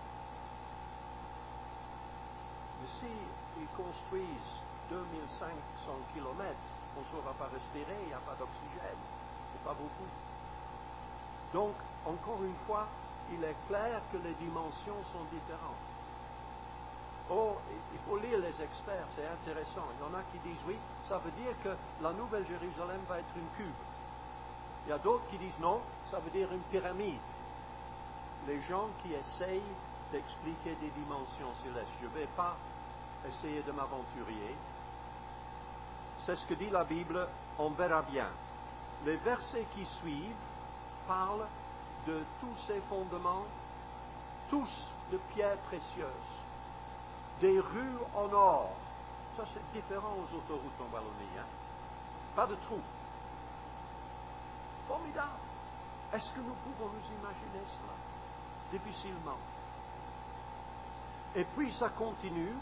Mais s'ils construisent 2500 kilomètres, on ne saura pas respirer, il n'y a pas d'oxygène, c'est pas beaucoup. Donc, encore une fois, il est clair que les dimensions sont différentes. Oh, il faut lire les experts, c'est intéressant. Il y en a qui disent oui, ça veut dire que la Nouvelle Jérusalem va être une cube. Il y a d'autres qui disent non, ça veut dire une pyramide. Les gens qui essayent d'expliquer des dimensions célestes, je ne vais pas essayer de m'aventurer. C'est ce que dit la Bible, on verra bien. Les versets qui suivent parlent de tous ces fondements, tous de pierres précieuses, des rues en or. Ça, c'est différent aux autoroutes en Wallonie. Pas de trous. Formidable. Est-ce que nous pouvons nous imaginer cela? Difficilement. Et puis ça continue.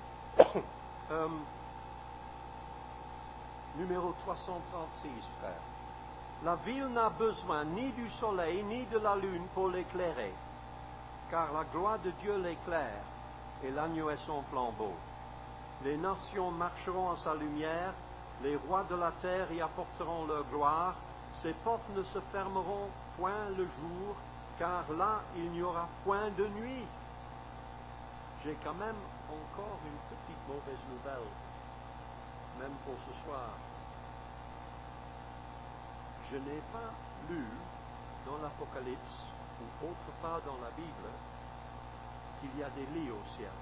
Numéro 336, frère. La ville n'a besoin ni du soleil ni de la lune pour l'éclairer, car la gloire de Dieu l'éclaire et l'agneau est son flambeau. Les nations marcheront à sa lumière, les rois de la terre y apporteront leur gloire, ses portes ne se fermeront point le jour, car là il n'y aura point de nuit. J'ai quand même encore une petite mauvaise nouvelle, même pour ce soir. Je n'ai pas lu dans l'Apocalypse ou autre part dans la Bible qu'il y a des lits au ciel.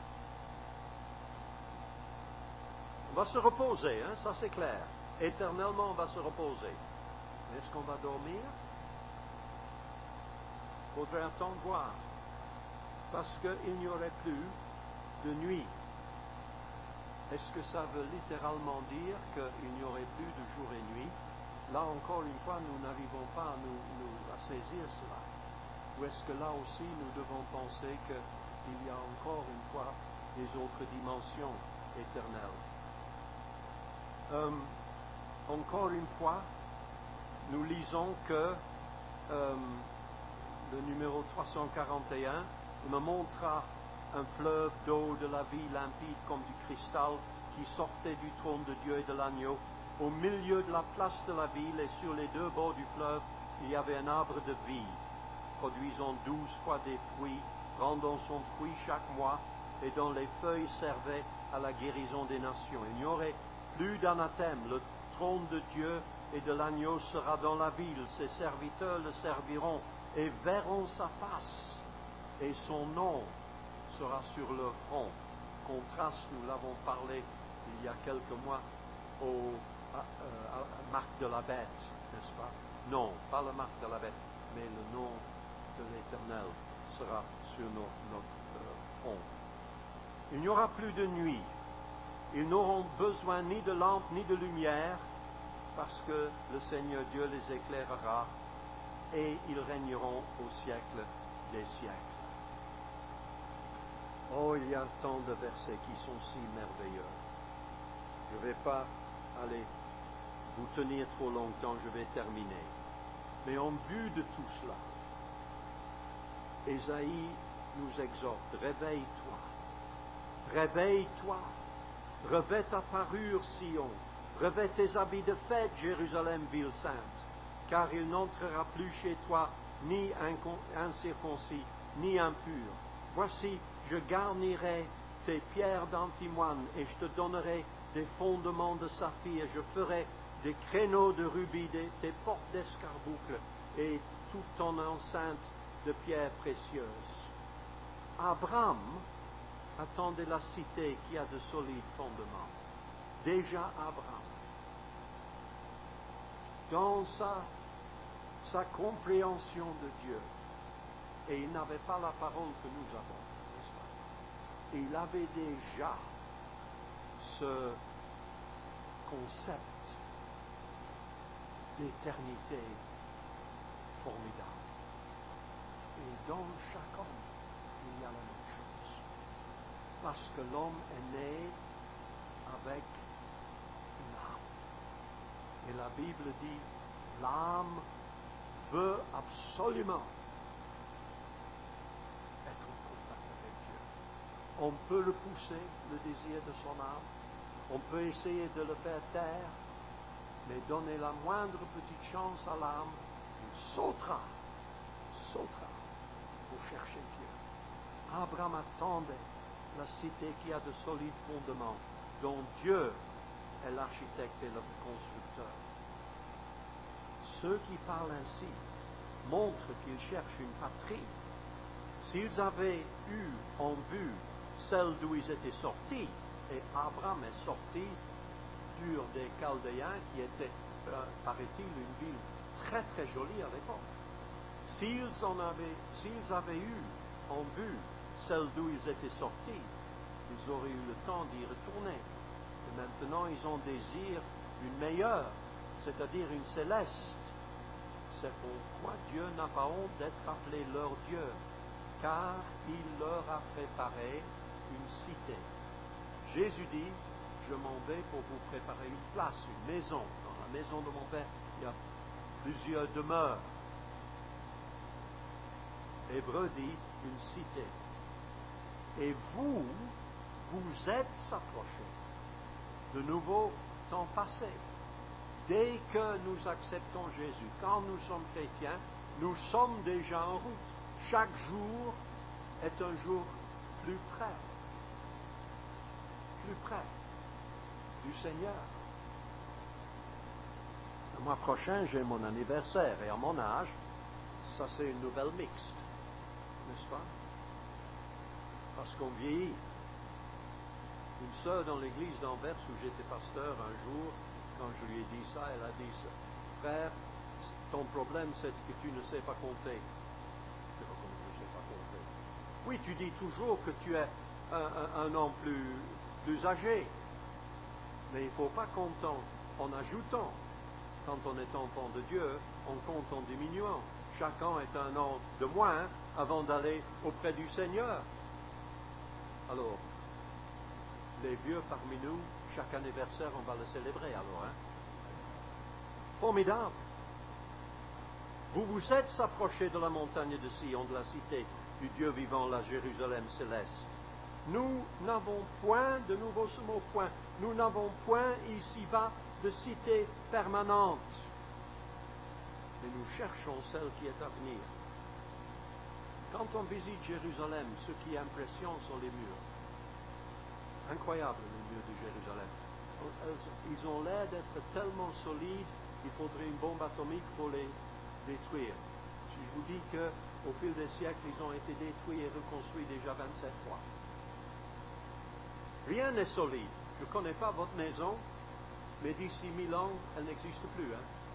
On va se reposer, ça c'est clair. Éternellement, on va se reposer. Mais est-ce qu'on va dormir? Il faudrait attendre voir. Parce qu'il n'y aurait plus de nuit. Est-ce que ça veut littéralement dire qu'il n'y aurait plus de jour et nuit? Là encore une fois, nous n'arrivons pas à saisir cela. Ou est-ce que là aussi, nous devons penser qu'il y a encore une fois des autres dimensions éternelles? Encore une fois, nous lisons que le numéro 341 me montra un fleuve d'eau de la vie limpide comme du cristal qui sortait du trône de Dieu et de l'agneau. Au milieu de la place de la ville et sur les deux bords du fleuve, il y avait un arbre de vie, produisant 12 fois des fruits, rendant son fruit chaque mois, et dont les feuilles servaient à la guérison des nations. Il n'y aurait plus d'anathème. Le trône de Dieu et de l'agneau sera dans la ville. Ses serviteurs le serviront et verront sa face, et son nom sera sur leur front. Contraste, nous l'avons parlé il y a quelques mois à marque de la bête, n'est-ce pas? Non, pas la marque de la bête, mais le nom de l'Éternel sera sur notre front. Il n'y aura plus de nuit. Ils n'auront besoin ni de lampe ni de lumière, parce que le Seigneur Dieu les éclairera, et ils régneront au siècle des siècles. Oh, il y a tant de versets qui sont si merveilleux. Je ne vais pas aller vous tenir trop longtemps, je vais terminer. Mais en vue de tout cela, Ésaïe nous exhorte, réveille-toi, réveille-toi, revêt ta parure, Sion, revêt tes habits de fête, Jérusalem, ville sainte, car il n'entrera plus chez toi ni incirconcis, ni impur. Voici, je garnirai tes pierres d'antimoine, et je te donnerai des fondements de saphir, je ferai des créneaux de rubis, tes portes d'escarboucle, et toute ton enceinte de pierres précieuses. Abraham attendait la cité qui a de solides fondements. Déjà Abraham, dans sa compréhension de Dieu, et il n'avait pas la parole que nous avons, n'est-ce pas? Et il avait déjà ce concept d'éternité formidable. Et dans chaque homme, il y a la même chose. Parce que l'homme est né avec une âme. Et la Bible dit, l'âme veut absolument être en contact avec Dieu. On peut repousser le désir de son âme, on peut essayer de le faire taire, mais donner la moindre petite chance à l'âme, il sautera pour chercher Dieu. Abraham attendait la cité qui a de solides fondements, dont Dieu est l'architecte et le constructeur. Ceux qui parlent ainsi montrent qu'ils cherchent une patrie. S'ils avaient eu en vue celle d'où ils étaient sortis, et Abraham est sorti d'Ur des Chaldéens, qui était, paraît-il, une ville très très jolie à l'époque. S'ils avaient eu en vue celle d'où ils étaient sortis, ils auraient eu le temps d'y retourner. Et maintenant, ils ont désir d'une meilleure, c'est-à-dire une céleste. C'est pourquoi Dieu n'a pas honte d'être appelé leur Dieu, car il leur a préparé une cité. Jésus dit, je m'en vais pour vous préparer une place, une maison. Dans la maison de mon Père, il y a plusieurs demeures. Hébreu dit une cité. Et vous êtes approchés. De nouveau, temps passé. Dès que nous acceptons Jésus, quand nous sommes chrétiens, nous sommes déjà en route. Chaque jour est un jour plus près du Seigneur. Le mois prochain, j'ai mon anniversaire, et à mon âge, ça c'est une nouvelle mixte, n'est-ce pas? Parce qu'on vieillit. Une sœur dans l'église d'Anvers où j'étais pasteur un jour, quand je lui ai dit ça, elle a dit, frère, ton problème c'est que tu ne sais pas compter. Je sais pas comment je ne sais pas compter. Oui, tu dis toujours que tu es un homme plus âgé. Mais il ne faut pas compter en ajoutant. Quand on est enfant de Dieu, on compte en diminuant. Chacun est un an de moins avant d'aller auprès du Seigneur. Alors, les vieux parmi nous, chaque anniversaire, on va le célébrer alors. Formidable. Vous vous êtes approchés de la montagne de Sion, de la cité du Dieu vivant, la Jérusalem céleste. Nous n'avons point, de nouveau ce mot point, nous n'avons point ici-bas de cité permanente. Mais nous cherchons celle qui est à venir. Quand on visite Jérusalem, ce qui impressionne sont les murs. Incroyable les murs de Jérusalem. Ils ont l'air d'être tellement solides qu'il faudrait une bombe atomique pour les détruire. Je vous dis qu'au fil des siècles, ils ont été détruits et reconstruits déjà 27 fois. Rien n'est solide. Je ne connais pas votre maison, mais d'ici 1000 ans, elle n'existe plus.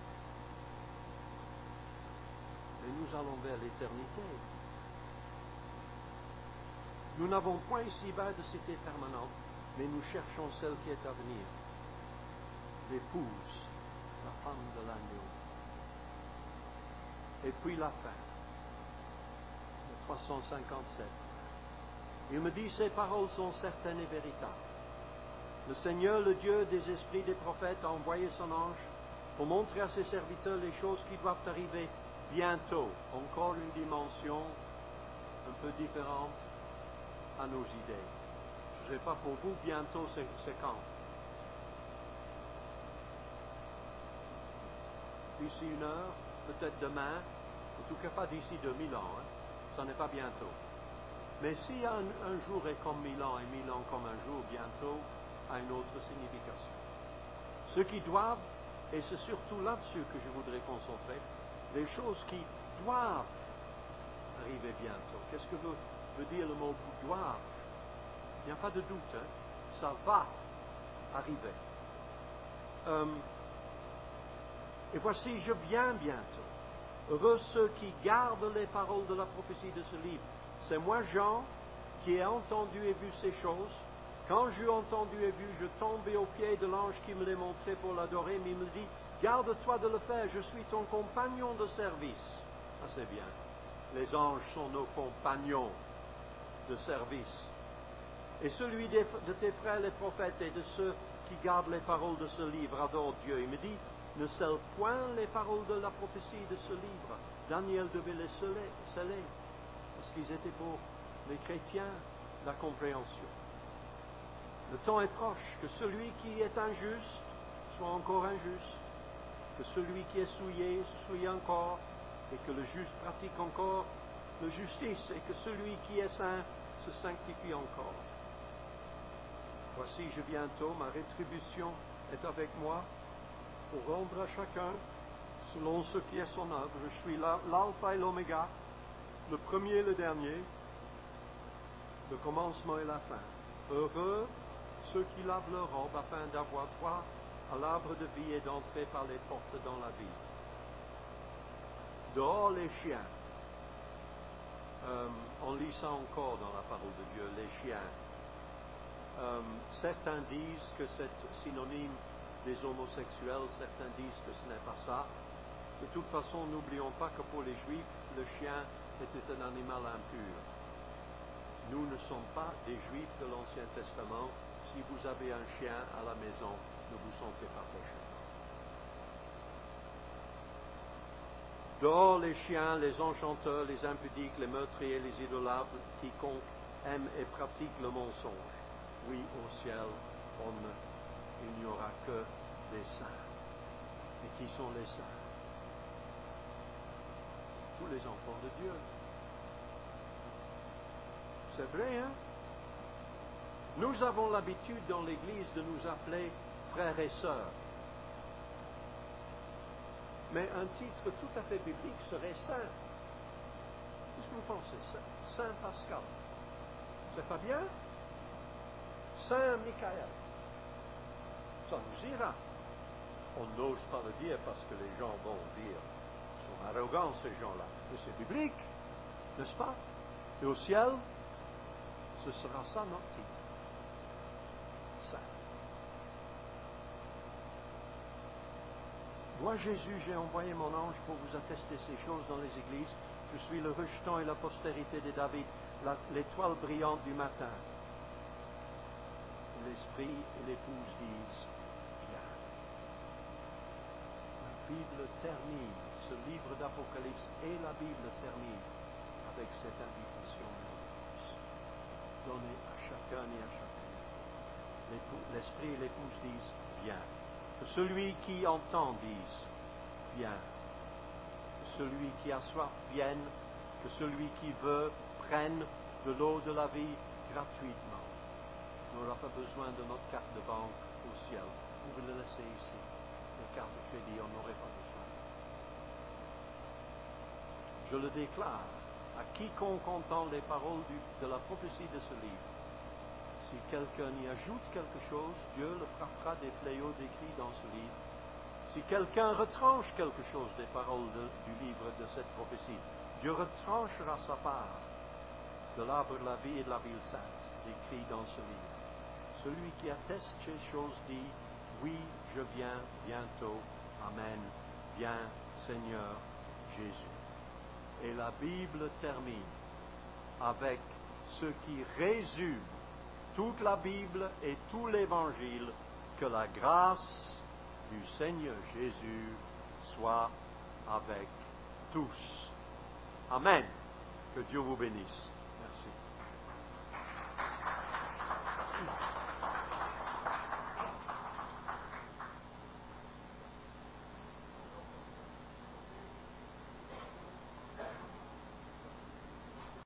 Mais nous allons vers l'éternité. Nous n'avons point ici-bas de cité permanente, mais nous cherchons celle qui est à venir. L'épouse, la femme de l'agneau. Et puis la fin, le 357. Il me dit, ces paroles sont certaines et véritables. Le Seigneur, le Dieu des esprits des prophètes, a envoyé son ange pour montrer à ses serviteurs les choses qui doivent arriver bientôt. Encore une dimension un peu différente à nos idées. Je ne sais pas pour vous, bientôt c'est quand? D'ici 1 heure, peut-être demain, en tout cas pas d'ici 2000 ans, ça n'est pas bientôt. Mais si un jour est comme 1000 ans et 1000 ans comme un jour, bientôt a une autre signification. Ceux qui doivent, et c'est surtout là-dessus que je voudrais concentrer, les choses qui doivent arriver bientôt. Qu'est-ce que veut dire le mot doivent? Il n'y a pas de doute, hein? Ça va arriver. Et voici, je viens bientôt. Heureux ceux qui gardent les paroles de la prophétie de ce livre. C'est moi, Jean, qui ai entendu et vu ces choses. Quand j'ai entendu et vu, je tombais aux pieds de l'ange qui me les montrait pour l'adorer, mais il me dit, garde-toi de le faire, je suis ton compagnon de service. Ah, c'est bien. Les anges sont nos compagnons de service. Et celui de tes frères les prophètes et de ceux qui gardent les paroles de ce livre adore Dieu. Il me dit, ne scelle point les paroles de la prophétie de ce livre. Daniel devait les sceller, parce qu'ils étaient pour les chrétiens la compréhension. Le temps est proche, que celui qui est injuste soit encore injuste, que celui qui est souillé se souille encore, et que le juste pratique encore la justice, et que celui qui est saint se sanctifie encore. Voici, je viens bientôt, ma rétribution est avec moi, pour rendre à chacun selon ce qui est son œuvre. Je suis l'alpha et l'oméga, le premier et le dernier, le commencement et la fin. Heureux ceux qui lavent leur robe afin d'avoir droit à l'arbre de vie et d'entrer par les portes dans la vie. Dehors les chiens. On lit ça encore dans la parole de Dieu, les chiens. Certains disent que c'est synonyme des homosexuels, certains disent que ce n'est pas ça. De toute façon, n'oublions pas que pour les Juifs, le chien était un animal impur. Nous ne sommes pas des Juifs de l'Ancien Testament. Si vous avez un chien à la maison, ne vous sentez pas pécheur. Dehors les chiens, les enchanteurs, les impudiques, les meurtriers, les idolâtres, quiconque aime et pratique le mensonge. Oui, au ciel, il n'y aura que des saints. Et qui sont les saints? Tous les enfants de Dieu. C'est vrai, hein? Nous avons l'habitude dans l'Église de nous appeler frères et sœurs. Mais un titre tout à fait biblique serait saint. Qu'est-ce que vous pensez? Saint Pascal. C'est pas bien? Saint Michael. Ça nous ira. On n'ose pas le dire parce que les gens vont dire, ils sont arrogants ces gens-là. Mais c'est biblique, n'est-ce pas? Et au ciel, ce sera ça notre titre. Saint. Moi, Jésus, j'ai envoyé mon ange pour vous attester ces choses dans les églises. Je suis le rejeton et la postérité de David, l'étoile brillante du matin. L'esprit et l'épouse disent, viens. La Bible termine, ce livre d'Apocalypse et la Bible termine avec cette invitation merveilleuse. Donnée à chacun et à chacune. L'esprit et l'épouse disent, viens. Que celui qui entend dise, viens. Que celui qui a soif vienne, que celui qui veut prenne de l'eau de la vie gratuitement. On n'aura pas besoin de notre carte de banque au ciel. Vous pouvez le laisser ici. Les cartes de crédit, on n'aurait pas besoin. Je le déclare à quiconque entend les paroles de la prophétie de ce livre. Si quelqu'un y ajoute quelque chose, Dieu le frappera des fléaux décrits dans ce livre. Si quelqu'un retranche quelque chose des paroles du livre de cette prophétie, Dieu retranchera sa part de l'arbre de la vie et de la ville sainte, décrit dans ce livre. Celui qui atteste ces choses dit, oui, je viens bientôt. Amen. Viens, Seigneur Jésus. Et la Bible termine avec ce qui résume toute la Bible et tout l'Évangile, que la grâce du Seigneur Jésus soit avec tous. Amen. Que Dieu vous bénisse. Merci.